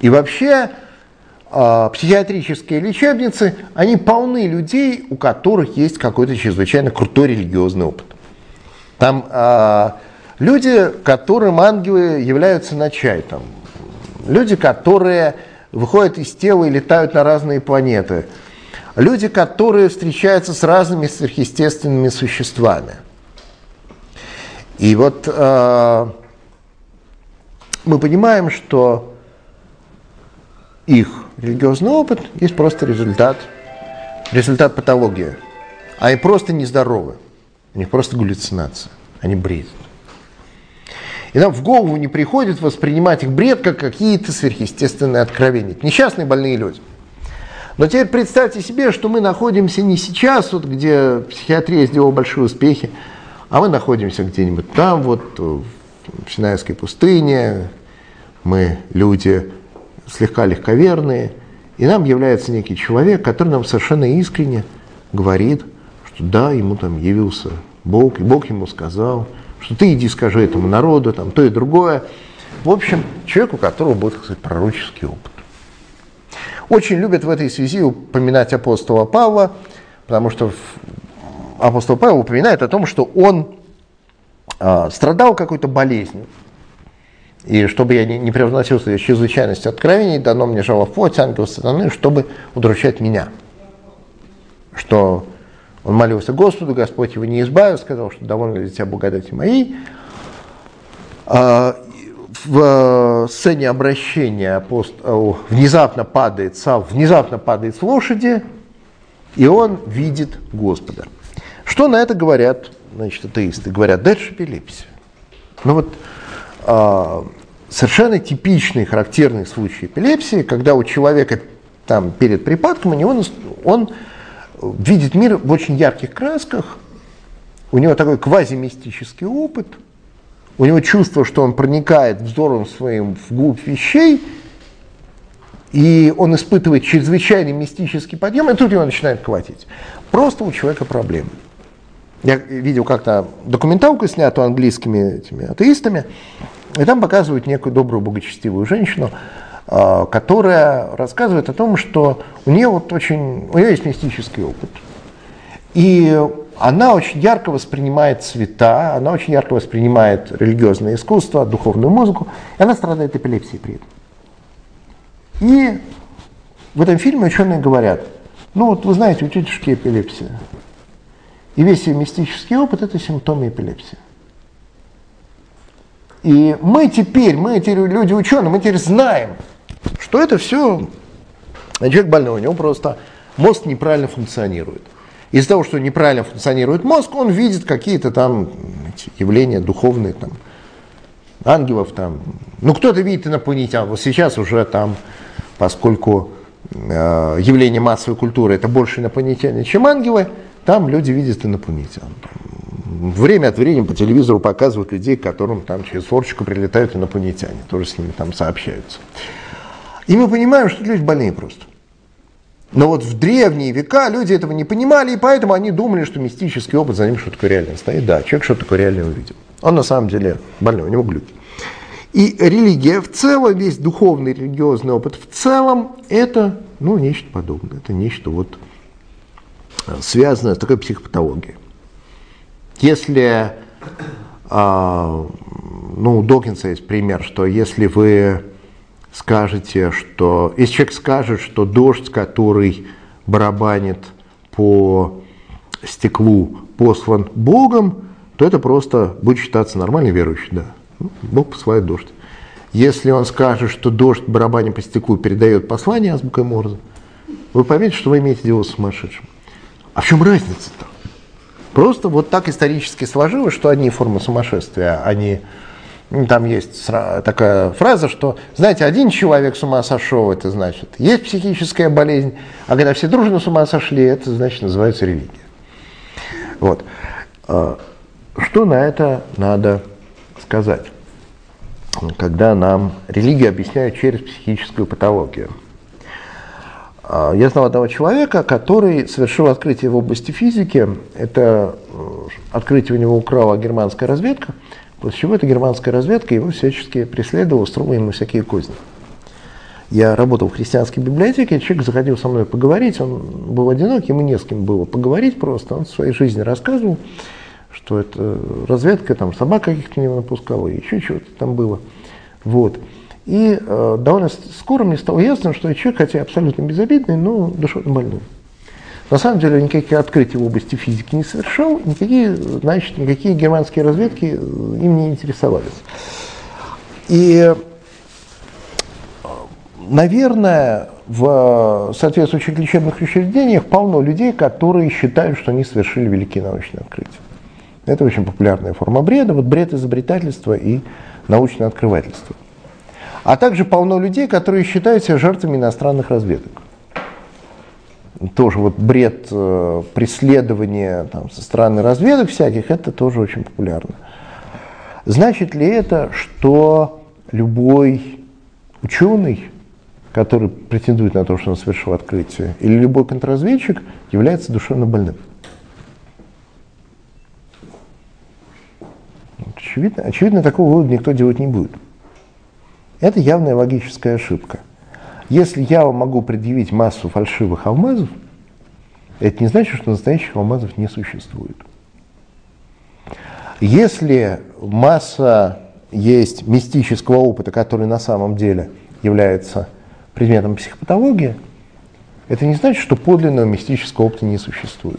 И вообще психиатрические лечебницы, они полны людей, у которых есть какой-то чрезвычайно крутой религиозный опыт. Там а, люди, которым ангелы являются на чай, там, люди, которые выходят из тела и летают на разные планеты, люди, которые встречаются с разными сверхъестественными существами. И вот а, мы понимаем, что их религиозный опыт есть просто результат, результат патологии. Они просто нездоровы, у них просто галлюцинация, они бредят. И нам в голову не приходит воспринимать их бред как какие-то сверхъестественные откровения. Это несчастные больные люди. Но теперь представьте себе, что мы находимся не сейчас, вот, где психиатрия сделала большие успехи, а мы находимся где-нибудь там, вот, в Синайской пустыне, мы люди слегка легковерные, и нам является некий человек, который нам совершенно искренне говорит, что да, ему там явился Бог, и Бог ему сказал, что ты иди скажи этому народу, там, то и другое. В общем, человек, у которого будет, так сказать, пророческий опыт. Очень любят в этой связи упоминать апостола Павла, потому что апостол Павел упоминает о том, что он э, страдал какой-то болезнью. И чтобы я не, не превзносился в чрезвычайность откровений, дано мне жало в плоть ангела сатаны, чтобы удручать меня. Что он молился Господу, Господь его не избавил, сказал, что довольно ли тебя благодати моей. В сцене обращения апостол внезапно падает, Савл внезапно падает с лошади, и он видит Господа. Что на это говорят, значит, атеисты? Говорят, да это же эпилепсия. Ну вот, совершенно типичный, характерный случай эпилепсии, когда у человека там, перед припадком у него, он видит мир в очень ярких красках, у него такой квазимистический опыт, у него чувство, что он проникает взором своим вглубь вещей, и он испытывает чрезвычайный мистический подъем, и тут его начинает хватить. Просто у человека проблемы. Я видел как-то документалку, снятую английскими этими атеистами, и там показывают некую добрую, благочестивую женщину, которая рассказывает о том, что у нее, вот очень, у нее есть мистический опыт. И она очень ярко воспринимает цвета, она очень ярко воспринимает религиозное искусство, духовную музыку, и она страдает эпилепсией при этом. И в этом фильме ученые говорят, ну вот вы знаете, у тетушки эпилепсия. И весь ее мистический опыт – это симптомы эпилепсии. И мы теперь, мы эти люди ученые, мы теперь знаем, что это все, человек больной, у него просто мозг неправильно функционирует. Из-за того, что неправильно функционирует мозг, он видит какие-то там явления духовные, там, ангелов, там. Ну, кто-то видит инопланетян. Вот сейчас уже там, поскольку э, явление массовой культуры это больше инопланетяне, чем ангелы, там люди видят инопланетян. Там, время от времени по телевизору показывают людей, к которым там через форчику прилетают инопланетяне, тоже с ними там сообщаются. И мы понимаем, что люди больные просто. Но вот в древние века люди этого не понимали, и поэтому они думали, что мистический опыт за ним что-то такое реальное стоит. Да, человек что-то такое реальное увидел. Он на самом деле больной, у него глюки. И религия в целом, весь духовный религиозный опыт в целом, это ну, нечто подобное. Это нечто вот связанное с такой психопатологией. Если, а, ну, у Докинса есть пример, что если вы скажете, что, если человек скажет, что дождь, который барабанит по стеклу, послан Богом, то это просто будет считаться нормальной верующей, да. Бог посылает дождь. Если он скажет, что дождь, барабаня по стеклу, передает послание азбукой Морзе, вы поймете, что вы имеете дело с сумасшедшим. А в чем разница-то? Просто вот так исторически сложилось, что одни формы сумасшествия, они... Там есть такая фраза, что, знаете, один человек с ума сошел, это значит, есть психическая болезнь, а когда все дружно с ума сошли, это значит, называется религия. Вот. Что на это надо сказать, когда нам религию объясняют через психическую патологию? Я знал одного человека, который совершил открытие в области физики. Это открытие у него украла германская разведка. После чего эта германская разведка его всячески преследовала, строила ему всякие козни. Я работал в христианской библиотеке, человек заходил со мной поговорить, он был одинок, ему не с кем было поговорить просто, он в своей жизни рассказывал, что это разведка, там собак каких-то не напускала, и еще чего-то там было. Вот. И э, довольно скоро мне стало ясно, что человек, хотя абсолютно безобидный, но душевно больной. На самом деле никаких открытий в области физики не совершал, никакие, значит, никакие германские разведки им не интересовались. И, наверное, в соответствующих лечебных учреждениях полно людей, которые считают, что они совершили великие научные открытия. Это очень популярная форма бреда, вот бред изобретательства и научное открывательство. А также полно людей, которые считают себя жертвами иностранных разведок. Тоже вот бред э, преследования там, со стороны разведок всяких, это тоже очень популярно. Значит ли это, что любой ученый, который претендует на то, что он совершил открытие, или любой контрразведчик является душевно больным? Очевидно, очевидно, такого вывода никто делать не будет. Это явная логическая ошибка. Если я могу предъявить массу фальшивых алмазов, это не значит, что настоящих алмазов не существует. Если масса есть мистического опыта, который на самом деле является предметом психопатологии, это не значит, что подлинного мистического опыта не существует.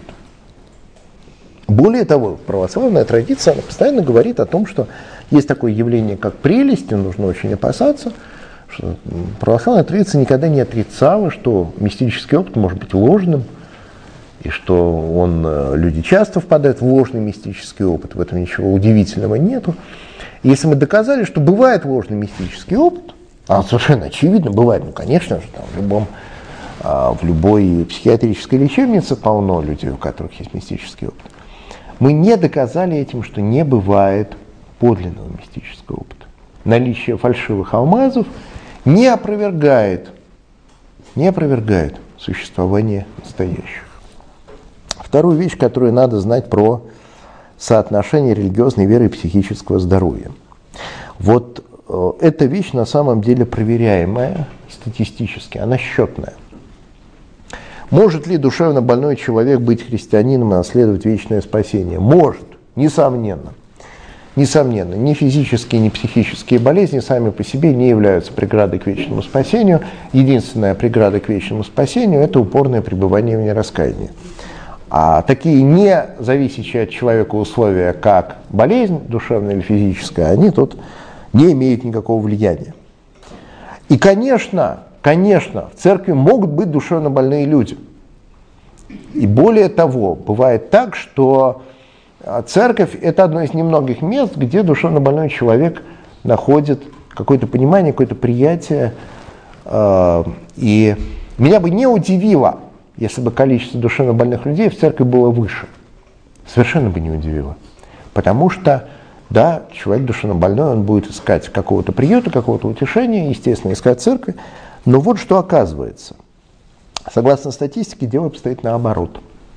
Более того, православная традиция она постоянно говорит о том, что есть такое явление, как прелесть, и нужно очень опасаться, что православная традиция никогда не отрицала, что мистический опыт может быть ложным, и что он, люди часто впадают в ложный мистический опыт, в этом ничего удивительного нету. И если мы доказали, что бывает ложный мистический опыт, а совершенно очевидно бывает, ну конечно же, там, в, любом, в любой психиатрической лечебнице полно людей, у которых есть мистический опыт, мы не доказали этим, что не бывает подлинного мистического опыта. Наличие фальшивых алмазов не опровергает, не опровергает существование настоящих. Вторую вещь, которую надо знать про соотношение религиозной веры и психического здоровья. Вот э, эта вещь на самом деле проверяемая статистически, она счетная. Может ли душевно больной человек быть христианином и наследовать вечное спасение? Может, несомненно. Несомненно, ни физические, ни психические болезни сами по себе не являются преградой к вечному спасению. Единственная преграда к вечному спасению – это упорное пребывание в нераскаянии. А такие не зависящие от человека условия, как болезнь душевная или физическая, они тут не имеют никакого влияния. И, конечно, конечно, в церкви могут быть душевно больные люди. И более того, бывает так, что церковь – это одно из немногих мест, где душевно больной человек находит какое-то понимание, какое-то приятие. И меня бы не удивило, если бы количество душевно больных людей в церкви было выше. Совершенно бы не удивило. Потому что, да, человек душевно больной, он будет искать какого-то приюта, какого-то утешения, естественно, искать церковь. Но вот что оказывается. Согласно статистике, дело обстоит наоборот.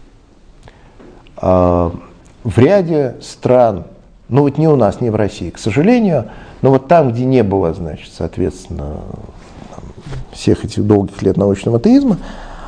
В ряде стран, ну вот не у нас, не в России, к сожалению, но вот там, где не было, значит, соответственно, всех этих долгих лет научного атеизма,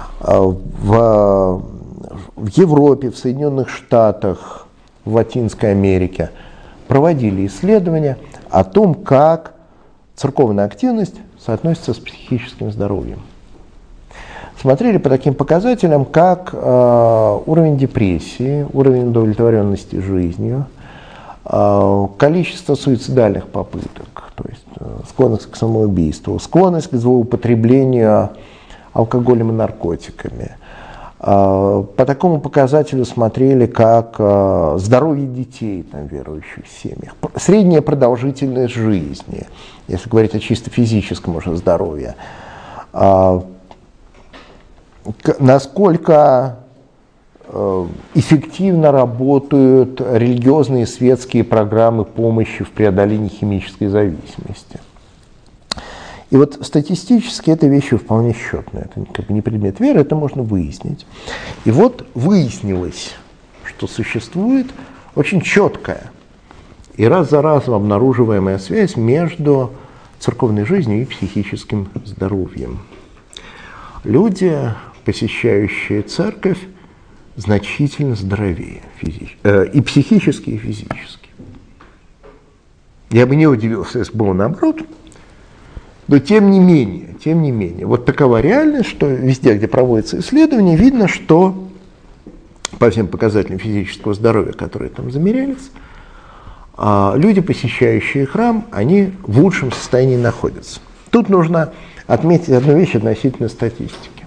в, в Европе, в Соединенных Штатах, в Латинской Америке проводили исследования о том, как церковная активность соотносится с психическим здоровьем. Смотрели по таким показателям, как э, уровень депрессии, уровень удовлетворенности жизнью, э, количество суицидальных попыток, то есть э, склонность к самоубийству, склонность к злоупотреблению алкоголем и наркотиками. Э, по такому показателю смотрели, как э, здоровье детей там, в верующих семьях, средняя продолжительность жизни, если говорить о чисто физическом уже здоровье. Э, насколько э, эффективно работают религиозные и светские программы помощи в преодолении химической зависимости. И вот статистически эта вещь вполне счетная, это как бы не предмет веры, это можно выяснить. И вот выяснилось, что существует очень четкая и раз за разом обнаруживаемая связь между церковной жизнью и психическим здоровьем. Люди, посещающие церковь, значительно здоровее физически, э, и психически, и физически. Я бы не удивился, если было наоборот, но тем не менее, тем не менее, вот такова реальность, что везде, где проводятся исследования, видно, что по всем показателям физического здоровья, которые там замерялись, люди, посещающие храм, они в лучшем состоянии находятся. Тут нужно отметить одну вещь относительно статистики.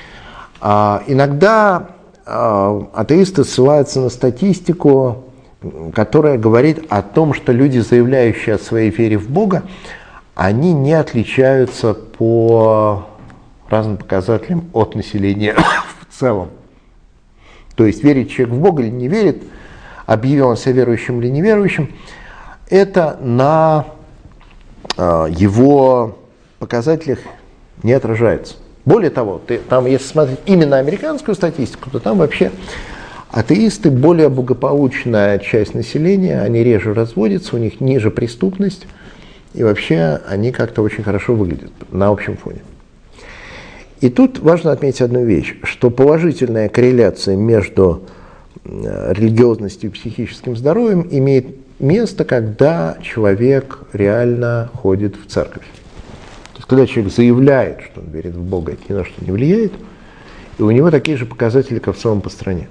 Иногда атеисты ссылаются на статистику, которая говорит о том, что люди, заявляющие о своей вере в Бога, они не отличаются по разным показателям от населения в целом. То есть верит человек в Бога или не верит, объявил он себя верующим или неверующим, это на э, его показателях не отражается. Более того, ты, там, если смотреть именно американскую статистику, то там вообще атеисты более благополучная часть населения, они реже разводятся, у них ниже преступность, и вообще они как-то очень хорошо выглядят на общем фоне. И тут важно отметить одну вещь, что положительная корреляция между религиозностью и психическим здоровьем имеет место, когда человек реально ходит в церковь. То есть, когда человек заявляет, что он верит в Бога, это ни на что не влияет, и у него такие же показатели, как в целом по стране.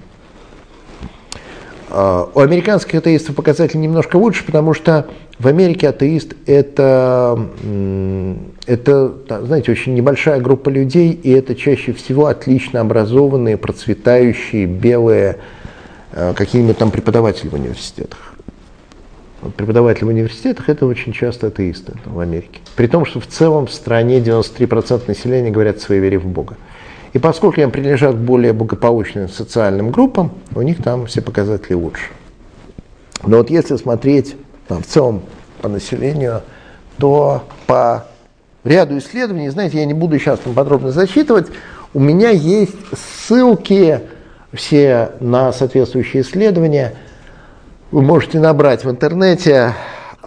У американских атеистов показатели немножко лучше, потому что в Америке атеист это, это, знаете, очень небольшая группа людей, и это чаще всего отлично образованные, процветающие, белые, какие-нибудь там преподаватели в университетах. Преподаватели в университетах это очень часто атеисты в Америке. При том, что в целом в стране девяносто три процента населения говорят о своей вере в Бога. И поскольку они принадлежат к более благополучным социальным группам, у них там все показатели лучше. Но вот если смотреть там, в целом по населению, то по ряду исследований, знаете, я не буду сейчас там подробно зачитывать, у меня есть ссылки все на соответствующие исследования. Вы можете набрать в интернете э,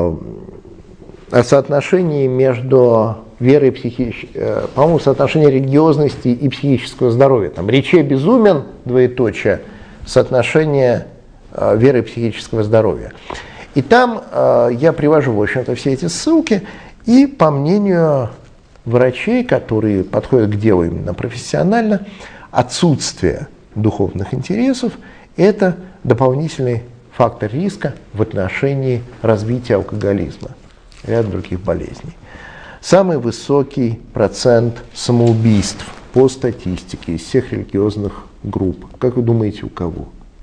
о соотношении между верой и психической, э, по-моему, соотношение религиозности и психического здоровья. Там рече безумен, двоеточие, соотношение э, веры и психического здоровья. И там э, я привожу, в общем-то, все эти ссылки, и по мнению врачей, которые подходят к делу именно профессионально, отсутствие духовных интересов – это дополнительный фактор риска в отношении развития алкоголизма и ряда других болезней. Самый высокий процент самоубийств по статистике из всех религиозных групп. Как вы думаете, у кого?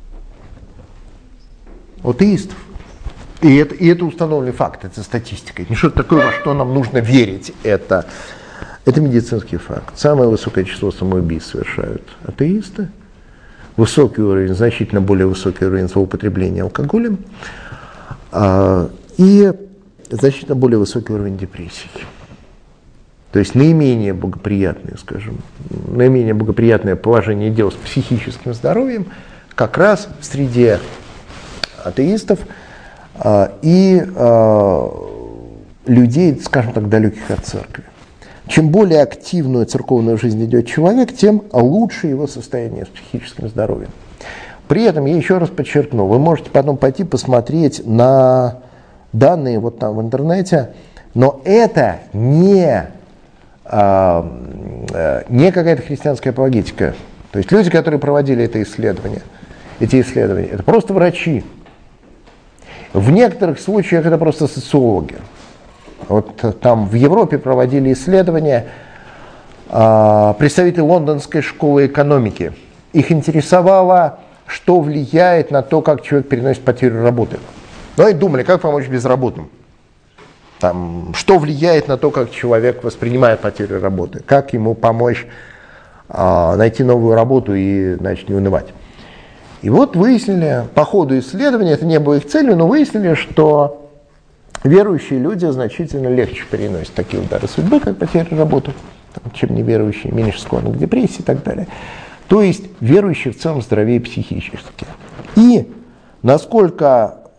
У атеистов. И это, и это установленный факт, это статистика. Не что-то такое, во что нам нужно верить. Это, это медицинский факт. Самое высокое число самоубийств совершают атеисты. Высокий уровень, значительно более высокий уровень злоупотребления алкоголем. А, и значительно более высокий уровень депрессии. То есть наименее благоприятное, скажем, наименее благоприятное положение дел с психическим здоровьем как раз в среде атеистов а, и а, людей, скажем так, далеких от церкви. Чем более активную церковную жизнь ведет человек, тем лучше его состояние с психическим здоровьем. При этом, я еще раз подчеркну, вы можете потом пойти посмотреть на данные вот там в интернете, но это не, а, не какая-то христианская апологетика. То есть люди, которые проводили это исследование, эти исследования, это просто врачи. В некоторых случаях это просто социологи. Вот там в Европе проводили исследования э, представители Лондонской школы экономики. Их интересовало, что влияет на то, как человек переносит потерю работы. Ну и думали, как помочь безработным. Там, что влияет на то, как человек воспринимает потерю работы. Как ему помочь э, найти новую работу и, значит, не унывать. И вот выяснили, по ходу исследования, это не было их целью, но выяснили, что верующие люди значительно легче переносят такие удары судьбы, как потеря работы, чем неверующие, меньше склонны к депрессии и так далее. То есть верующие в целом здоровее психически. И насколько э,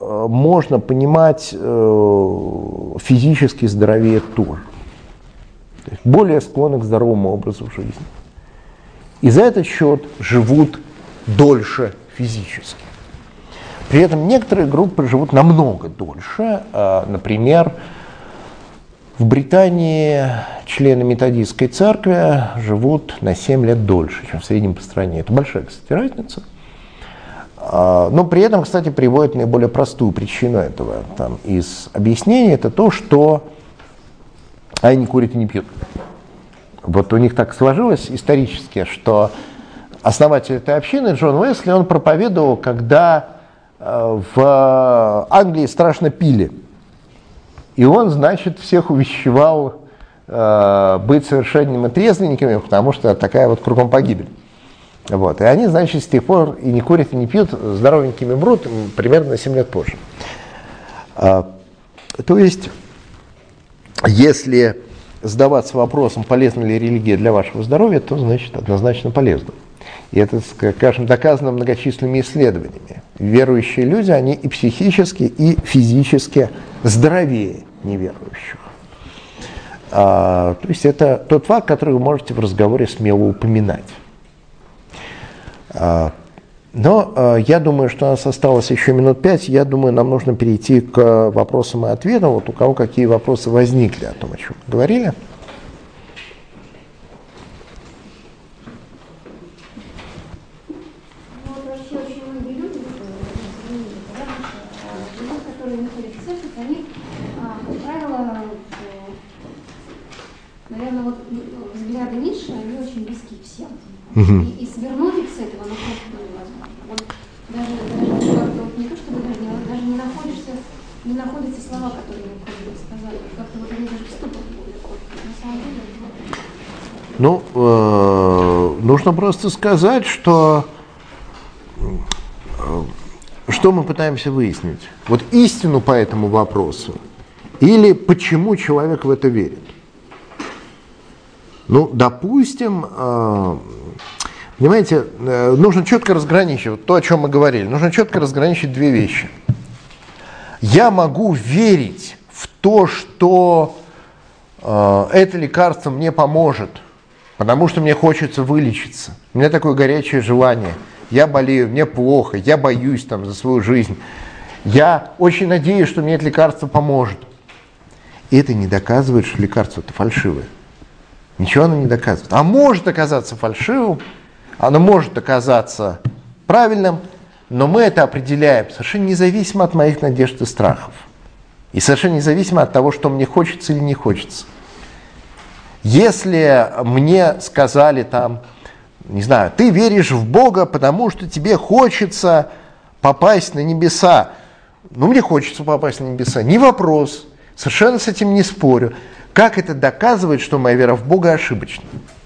можно понимать физически здоровее тоже. То есть более склонны к здоровому образу жизни. И за этот счет живут дольше физически. При этом некоторые группы живут намного дольше. Например, в Британии члены методистской церкви живут на семь лет дольше, чем в среднем по стране. Это большая, кстати, разница. Но при этом, кстати, приводит наиболее простую причину этого там, из объяснений. Это то, что они не курят и не пьют. Вот у них так сложилось исторически, что основатель этой общины, Джон Уэсли, он проповедовал, когда в Англии страшно пили. И он, значит, всех увещевал э, быть совершенными трезвенниками, потому что такая вот кругом погибель. Вот. И они, значит, с тех пор и не курят, и не пьют, здоровенькими мрут примерно на семь лет позже. А, то есть, если задаваться вопросом, полезна ли религия для вашего здоровья, то, значит, однозначно полезна. И это, скажем, доказано многочисленными исследованиями. Верующие люди, они и психически, и физически здоровее неверующих. А, то есть это тот факт, который вы можете в разговоре смело упоминать. А, но а, я думаю, что у нас осталось еще минут пять. Я думаю, нам нужно перейти к вопросам и ответам. Вот у кого какие вопросы возникли о том, о чем мы говорили. Наверное, вот взгляды Ницше, они очень близки всем. Угу. И, и свернуть их с этого, ну, просто невозможно. Вот даже, даже как-то вот не то, чтобы даже не, даже не находишься, не находятся слова, которые необходимо сказать. Как-то вот они даже в ступор будут. На самом деле. Ну, э, нужно просто сказать, что э, что мы пытаемся выяснить. Вот истину по этому вопросу или почему человек в это верит. Ну, допустим, э, понимаете, э, нужно четко разграничить, вот то, о чем мы говорили, нужно четко разграничить две вещи. Я могу верить в то, что э, это лекарство мне поможет, потому что мне хочется вылечиться. У меня такое горячее желание. Я болею, мне плохо, я боюсь там, за свою жизнь. Я очень надеюсь, что мне это лекарство поможет. И это не доказывает, что лекарство-то фальшивое. Ничего оно не доказывает. А может оказаться фальшивым, оно может оказаться правильным, но мы это определяем совершенно независимо от моих надежд и страхов. И совершенно независимо от того, что мне хочется или не хочется. Если мне сказали там, не знаю, ты веришь в Бога, потому что тебе хочется попасть на небеса. Ну, мне хочется попасть на небеса. Не вопрос. Совершенно с этим не спорю. Как это доказывает, что моя вера в Бога ошибочна?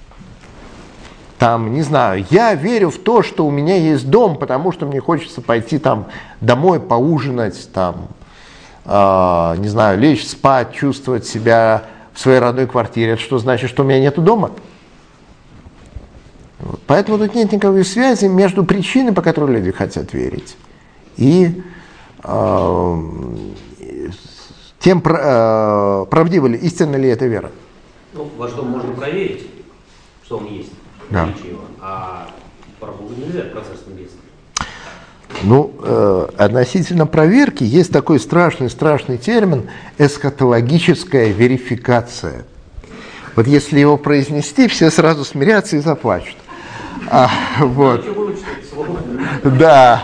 Там, не знаю, я верю в то, что у меня есть дом, потому что мне хочется пойти там домой поужинать, там, э, не знаю, лечь спать, чувствовать себя в своей родной квартире. Это что значит, что у меня нет дома? Вот. Поэтому тут нет никакой связи между причиной, по которой люди хотят верить, и э, тем, э, правдива ли, истинна ли эта вера. Ну, ваш дом можно проверить, что он есть, да. Его, а про Бога нельзя, процесс небесный. Ну, э, относительно проверки есть такой страшный-страшный термин эсхатологическая верификация. Вот если его произнести, все сразу смирятся и заплачут. А, вот. Да.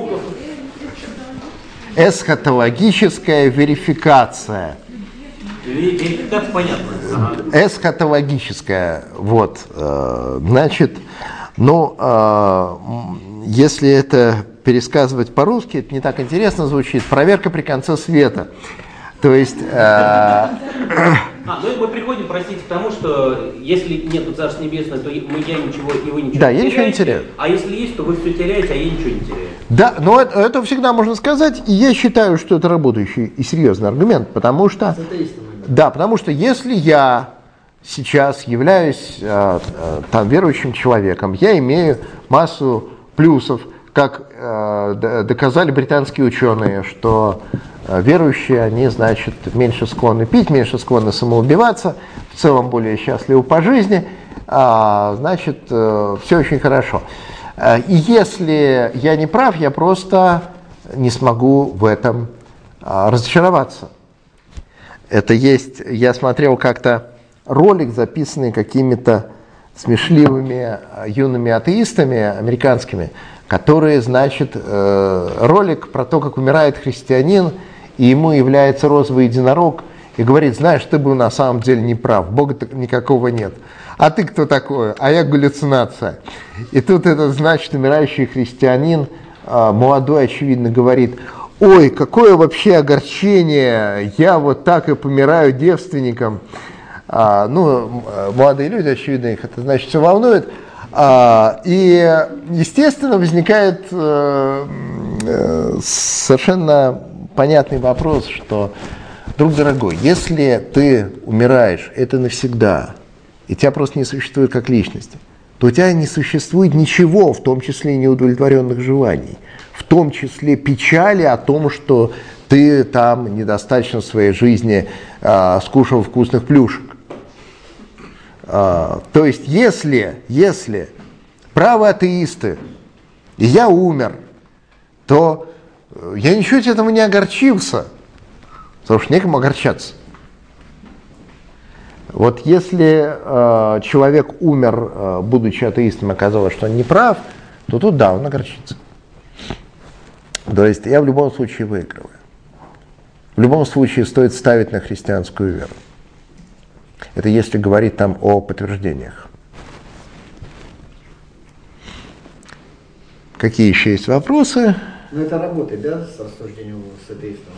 Эсхатологическая верификация. Верификация понятно. Эсхатологическая, вот, э, значит, ну, э, если это пересказывать по-русски, это не так интересно звучит. Проверка при конце света. То есть... Э, а, ну мы приходим, простите, к тому, что если нет Царства Небесного, то мы, я ничего, и вы ничего да, не теряете. я ничего не теряю. А если есть, то вы все теряете, а я ничего не теряю. Да, но это, это всегда можно сказать, и я считаю, что это работающий и серьезный аргумент, потому что... Да, потому что если я сейчас являюсь э, э, там, верующим человеком, я имею массу плюсов, как э, доказали британские ученые, что э, верующие, они, значит, меньше склонны пить, меньше склонны самоубиваться, в целом более счастливы по жизни, а, значит, э, все очень хорошо. И если я не прав, я просто не смогу в этом а, разочароваться. Это есть, я смотрел как-то ролик, записанный какими-то смешливыми юными атеистами американскими, которые, значит, э, ролик про то, как умирает христианин, и ему является розовый единорог, и говорит: знаешь, ты был на самом деле не прав, Бога никакого нет. А ты кто такой? А я галлюцинация. И тут этот, значит, умирающий христианин, э, молодой, очевидно, говорит: ой, какое вообще огорчение, я вот так и помираю девственником. А, ну, молодые люди, очевидно, их это, значит, все волнует. А, и, естественно, возникает э, э, совершенно понятный вопрос, что, друг дорогой, если ты умираешь, это навсегда, и тебя просто не существует как личности, то у тебя не существует ничего, в том числе и неудовлетворенных желаний, в том числе печали о том, что ты там недостаточно в своей жизни э, скушал вкусных плюшек. Uh, то есть, если, если правы атеисты, и я умер, то я ничуть этому не огорчился, потому что некому огорчаться. Вот если uh, человек умер, uh, будучи атеистом, оказалось, что он не прав, то тут да, он огорчится. То есть, я в любом случае выигрываю. В любом случае стоит ставить на христианскую веру. Это если говорить там о подтверждениях. Какие еще есть вопросы? Ну это работает, да, с рассуждением с атеистом?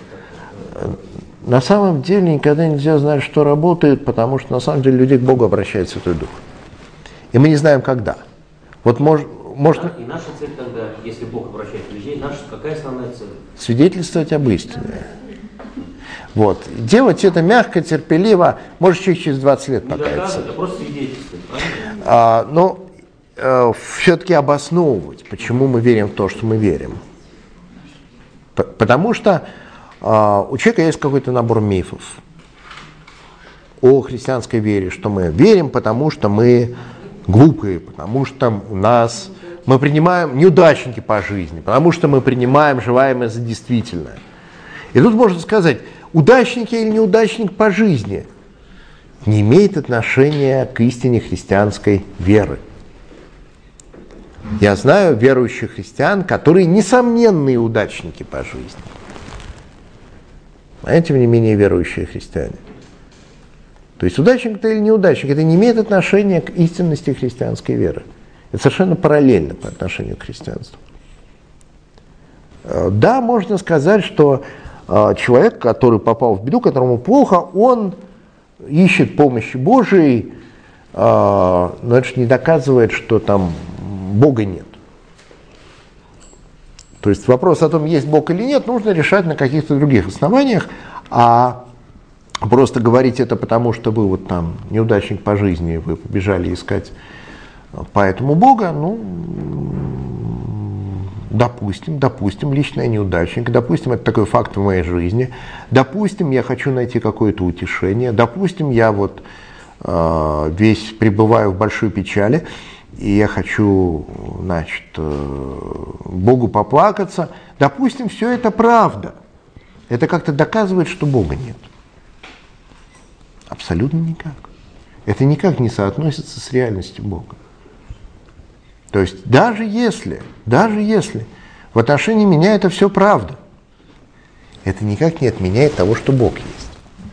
На самом деле никогда нельзя знать, что работает, потому что на самом деле людей к Богу обращает Святой Дух. И мы не знаем, когда. Вот может... может... И наша цель тогда, если Бог обращает людей, наша какая основная цель? Свидетельствовать об истине. Вот. Делать это мягко, терпеливо, может, человек через двадцать лет покаяться. Это просто свидетельство, правильно? А, но э, все-таки обосновывать, почему мы верим в то, что мы верим. П- потому что э, у человека есть какой-то набор мифов о христианской вере, что мы верим, потому что мы глупые, потому что у нас мы принимаем неудачники по жизни, потому что мы принимаем желаемое за действительное. И тут можно сказать, удачник или неудачник по жизни не имеет отношения к истине христианской веры. Я знаю верующих христиан, которые несомненные удачники по жизни, а тем не менее верующие христиане. То есть удачник это или неудачник, это не имеет отношения к истинности христианской веры. Это совершенно параллельно по отношению к христианству. Да, можно сказать, что человек, который попал в беду, которому плохо, он ищет помощи Божией, но это же не доказывает, что там Бога нет. То есть вопрос о том, есть Бог или нет, нужно решать на каких-то других основаниях, а просто говорить это потому, что вы вот там неудачник по жизни, вы побежали искать поэтому Бога, ну... Допустим, допустим, лично я неудачник, допустим, это такой факт в моей жизни, допустим, я хочу найти какое-то утешение, допустим, я вот э, весь пребываю в большой печали, и я хочу, значит, э, Богу поплакаться, допустим, все это правда. Это как-то доказывает, что Бога нет. Абсолютно никак. Это никак не соотносится с реальностью Бога. То есть даже если, даже если в отношении меня это все правда, это никак не отменяет того, что Бог есть.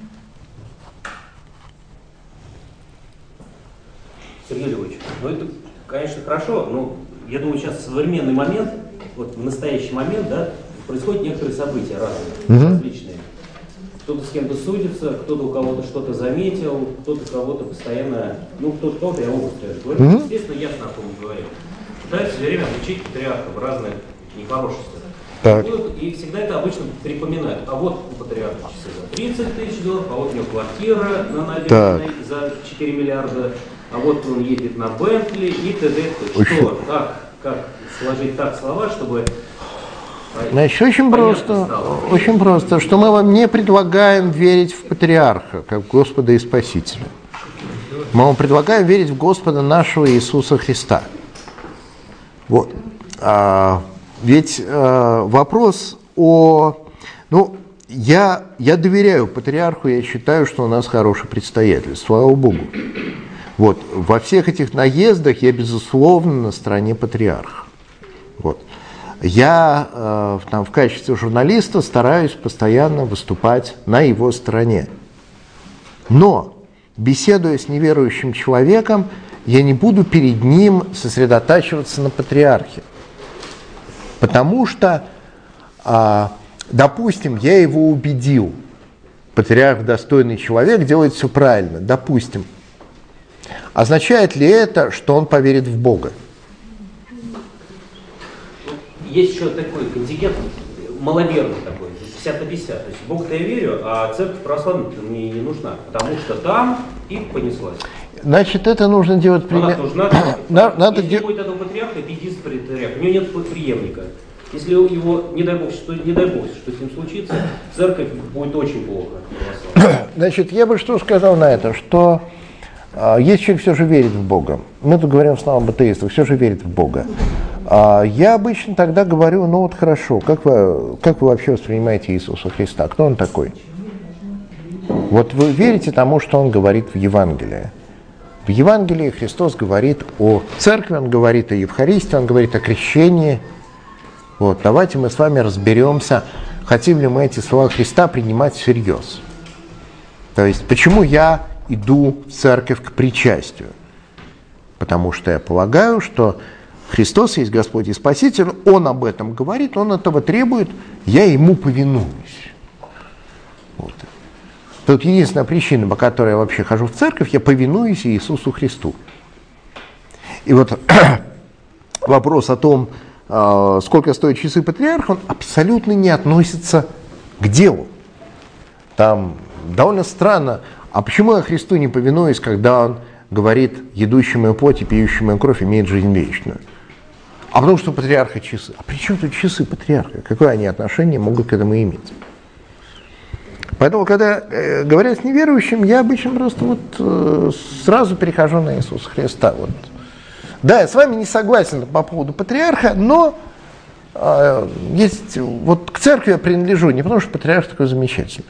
Сергей Львович, ну это, конечно, хорошо, но я думаю, сейчас в современный момент, вот в настоящий момент, да, происходят некоторые события разные, угу. различные. Кто-то с кем-то судится, кто-то у кого-то что-то заметил, кто-то кого-то постоянно, ну кто-то кого-то, я могу сказать, говорю, угу. естественно, ясно, о ком мы говорим. Пытаются все время отличить патриархов разных нехороших. И, и всегда это обычно припоминают. А вот у патриарха часы за тридцать тысяч долларов, а вот у него квартира на набережной за четыре миллиарда, а вот он едет на Бентли и т.д. Что, как, как сложить так слова, чтобы... Значит, очень просто, очень просто, что мы вам не предлагаем верить в патриарха, как в Господа и Спасителя. Мы вам предлагаем верить в Господа нашего Иисуса Христа. Вот. А, ведь а, вопрос о... Ну, я, я доверяю патриарху, я считаю, что у нас хороший предстоятель, слава Богу. Вот. Во всех этих наездах я, безусловно, на стороне патриарха. Вот. Я э, там, в качестве журналиста стараюсь постоянно выступать на его стороне. Но, беседуя с неверующим человеком, я не буду перед ним сосредотачиваться на патриархе. Потому что, э, допустим, я его убедил, патриарх достойный человек, делает все правильно, допустим. Означает ли это, что он поверит в Бога? Есть еще такой контингент, маловерный такой, пятьдесят на пятьдесят. То есть в Бога-то я верю, а церковь православная мне не нужна, потому что там и понеслась. Значит, это нужно делать примерно... Надо, надо Если де... будет этого патриарха, это единственный патриарх, у него нет преемника. Если его, не дай бог, что, не дай бог, что с ним случится, церковь будет очень плохо. Значит, я бы что сказал на это, что э, если человек все же верит в Бога, мы тут говорим в основном об атеистах, все же верит в Бога, э, я обычно тогда говорю, ну вот хорошо, как вы, как вы вообще воспринимаете Иисуса Христа, кто он такой? Вот вы верите тому, что он говорит в Евангелии. В Евангелии Христос говорит о церкви, он говорит о Евхаристии, он говорит о крещении. Вот, давайте мы с вами разберемся, хотим ли мы эти слова Христа принимать всерьез. То есть, почему я иду в церковь к причастию? Потому что я полагаю, что Христос есть Господь и Спаситель, Он об этом говорит, Он этого требует, я Ему повинуюсь. Вот. Тут единственная причина, по которой я вообще хожу в церковь, я повинуюсь Иисусу Христу. И вот вопрос о том, сколько стоят часы патриарха, он абсолютно не относится к делу. Там довольно странно, а почему я Христу не повинуюсь, когда он говорит, едущий мою плоть и пьющий мою кровь имеет жизнь вечную? А потому что у патриарха часы. А при чем тут часы патриарха? Какое они отношение могут к этому иметь? Поэтому, когда э, говорят с неверующим, я обычно просто вот э, сразу перехожу на Иисуса Христа. Вот. Да, я с вами не согласен по поводу патриарха, но э, есть, вот к церкви я принадлежу не потому, что патриарх такой замечательный.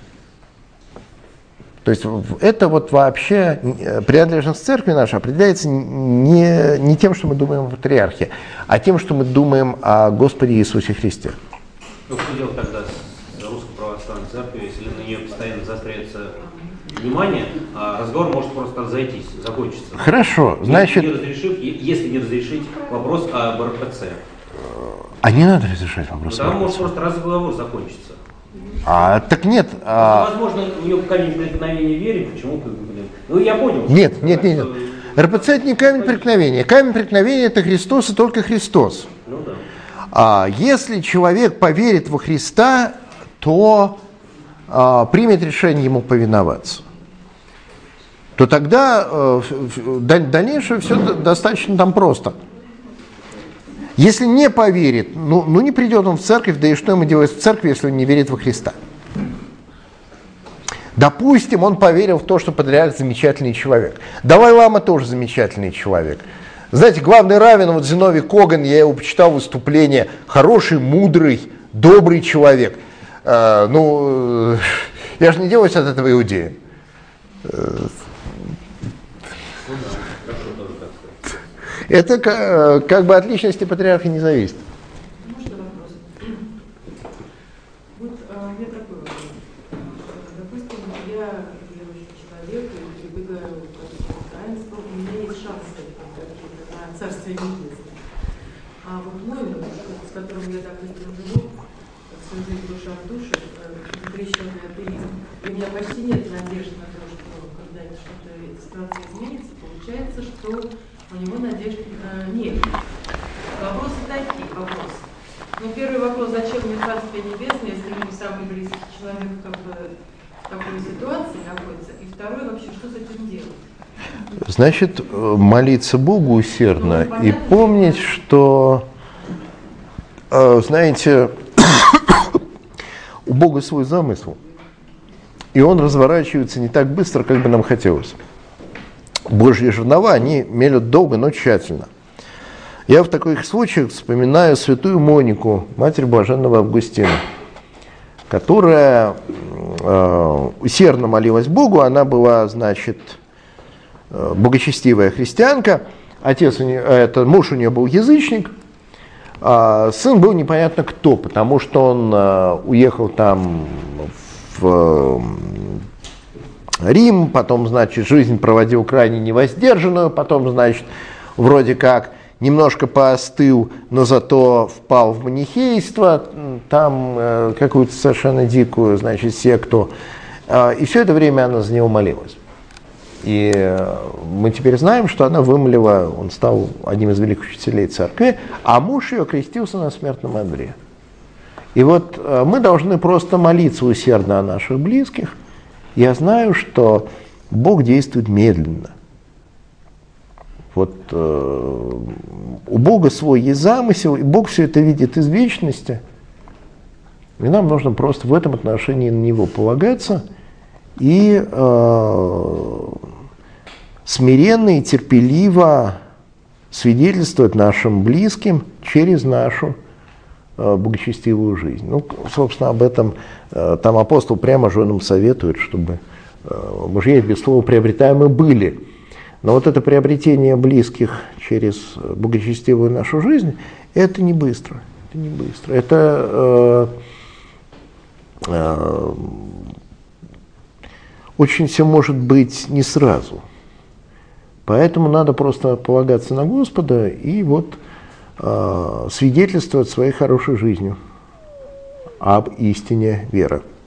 То есть это вот вообще принадлежность церкви нашей определяется не, не тем, что мы думаем о патриархе, а тем, что мы думаем о Господе Иисусе Христе. Ну, что делать тогда с Русской Православной Церковью, если на нее постоянно заостряется внимание, а разговор может просто разойтись, закончиться? Хорошо, значит... Не разрешив, если не разрешить вопрос об эр пэ цэ. А не надо разрешать вопрос ну, об эр пэ цэ. Там может просто разговор закончиться. А, так нет. А... Возможно, у него камень преткновения веры, почему-то, блин. Ну, я понял. Нет, нет, нет, нет. эр пэ цэ это не камень преткновения. Камень преткновения это Христос и только Христос. Ну да. А если человек поверит во Христа, то а, примет решение ему повиноваться. То тогда а, дальнейшее все достаточно там просто. Если не поверит, ну, ну не придет он в церковь, да и что ему делать в церкви, если он не верит во Христа? Допустим, он поверил в то, что патриарх замечательный человек. Далай-лама тоже замечательный человек. Знаете, главный раввин, вот Зиновий Коган, я его почитал выступление, хороший, мудрый, добрый человек. Э, ну, я же не делаюсь от этого иудея. Это как, как бы от личности патриарха не зависит. Можно вопрос? Вот а, у меня такой вопрос. Допустим, я верующий человек и прибегаю к таинству, у меня есть шансы какие-то на Царствие Небесное. А вот мой муж, с которым я, допустим, живу, всю жизнь душа в душе, запрещенный атеизм, и у меня почти нет надежды на то, что когда-нибудь что-то ситуация изменится, получается, что у него надежды э, нет. Вопросы такие, вопросы. Ну, первый вопрос, зачем мне Царствие Небесное, если мне самый близкий человек как бы в такой ситуации находится? И второй, вообще, что с этим делать? Значит, молиться Богу усердно ну, и помнить, что знаете, у Бога свой замысел, и он разворачивается не так быстро, как бы нам хотелось. Божьи жернова, они мелют долго, но тщательно. Я в таких случаях вспоминаю святую Монику, матерь блаженного Августина, которая э, усердно молилась Богу. Она была, значит, э, благочестивая христианка. Отец у нее, это, муж у нее был язычник, а сын был непонятно кто, потому что он э, уехал там в э, Рим, потом, значит, жизнь проводил крайне невоздержанную, потом, значит, вроде как немножко поостыл, но зато впал в манихейство, там э, какую-то совершенно дикую, значит, секту. Э, и все это время она за него молилась. И э, мы теперь знаем, что она вымолила, он стал одним из великих учителей церкви, а муж ее крестился на смертном одре. И вот э, мы должны просто молиться усердно о наших близких. Я знаю, что Бог действует медленно. Вот э, у Бога свой есть замысел, и Бог все это видит из вечности. И нам нужно просто в этом отношении на Него полагаться и э, смиренно и терпеливо свидетельствовать нашим близким через нашу э, благочестивую жизнь. Ну, собственно, об этом э, там апостол прямо женам советует, чтобы э, мужья без слова приобретаемы были. Но вот это приобретение близких через благочестивую нашу жизнь, это не быстро. Это не быстро. Это э, э, очень все может быть не сразу. Поэтому надо просто полагаться на Господа и вот э, свидетельствовать своей хорошей жизнью об истине веры.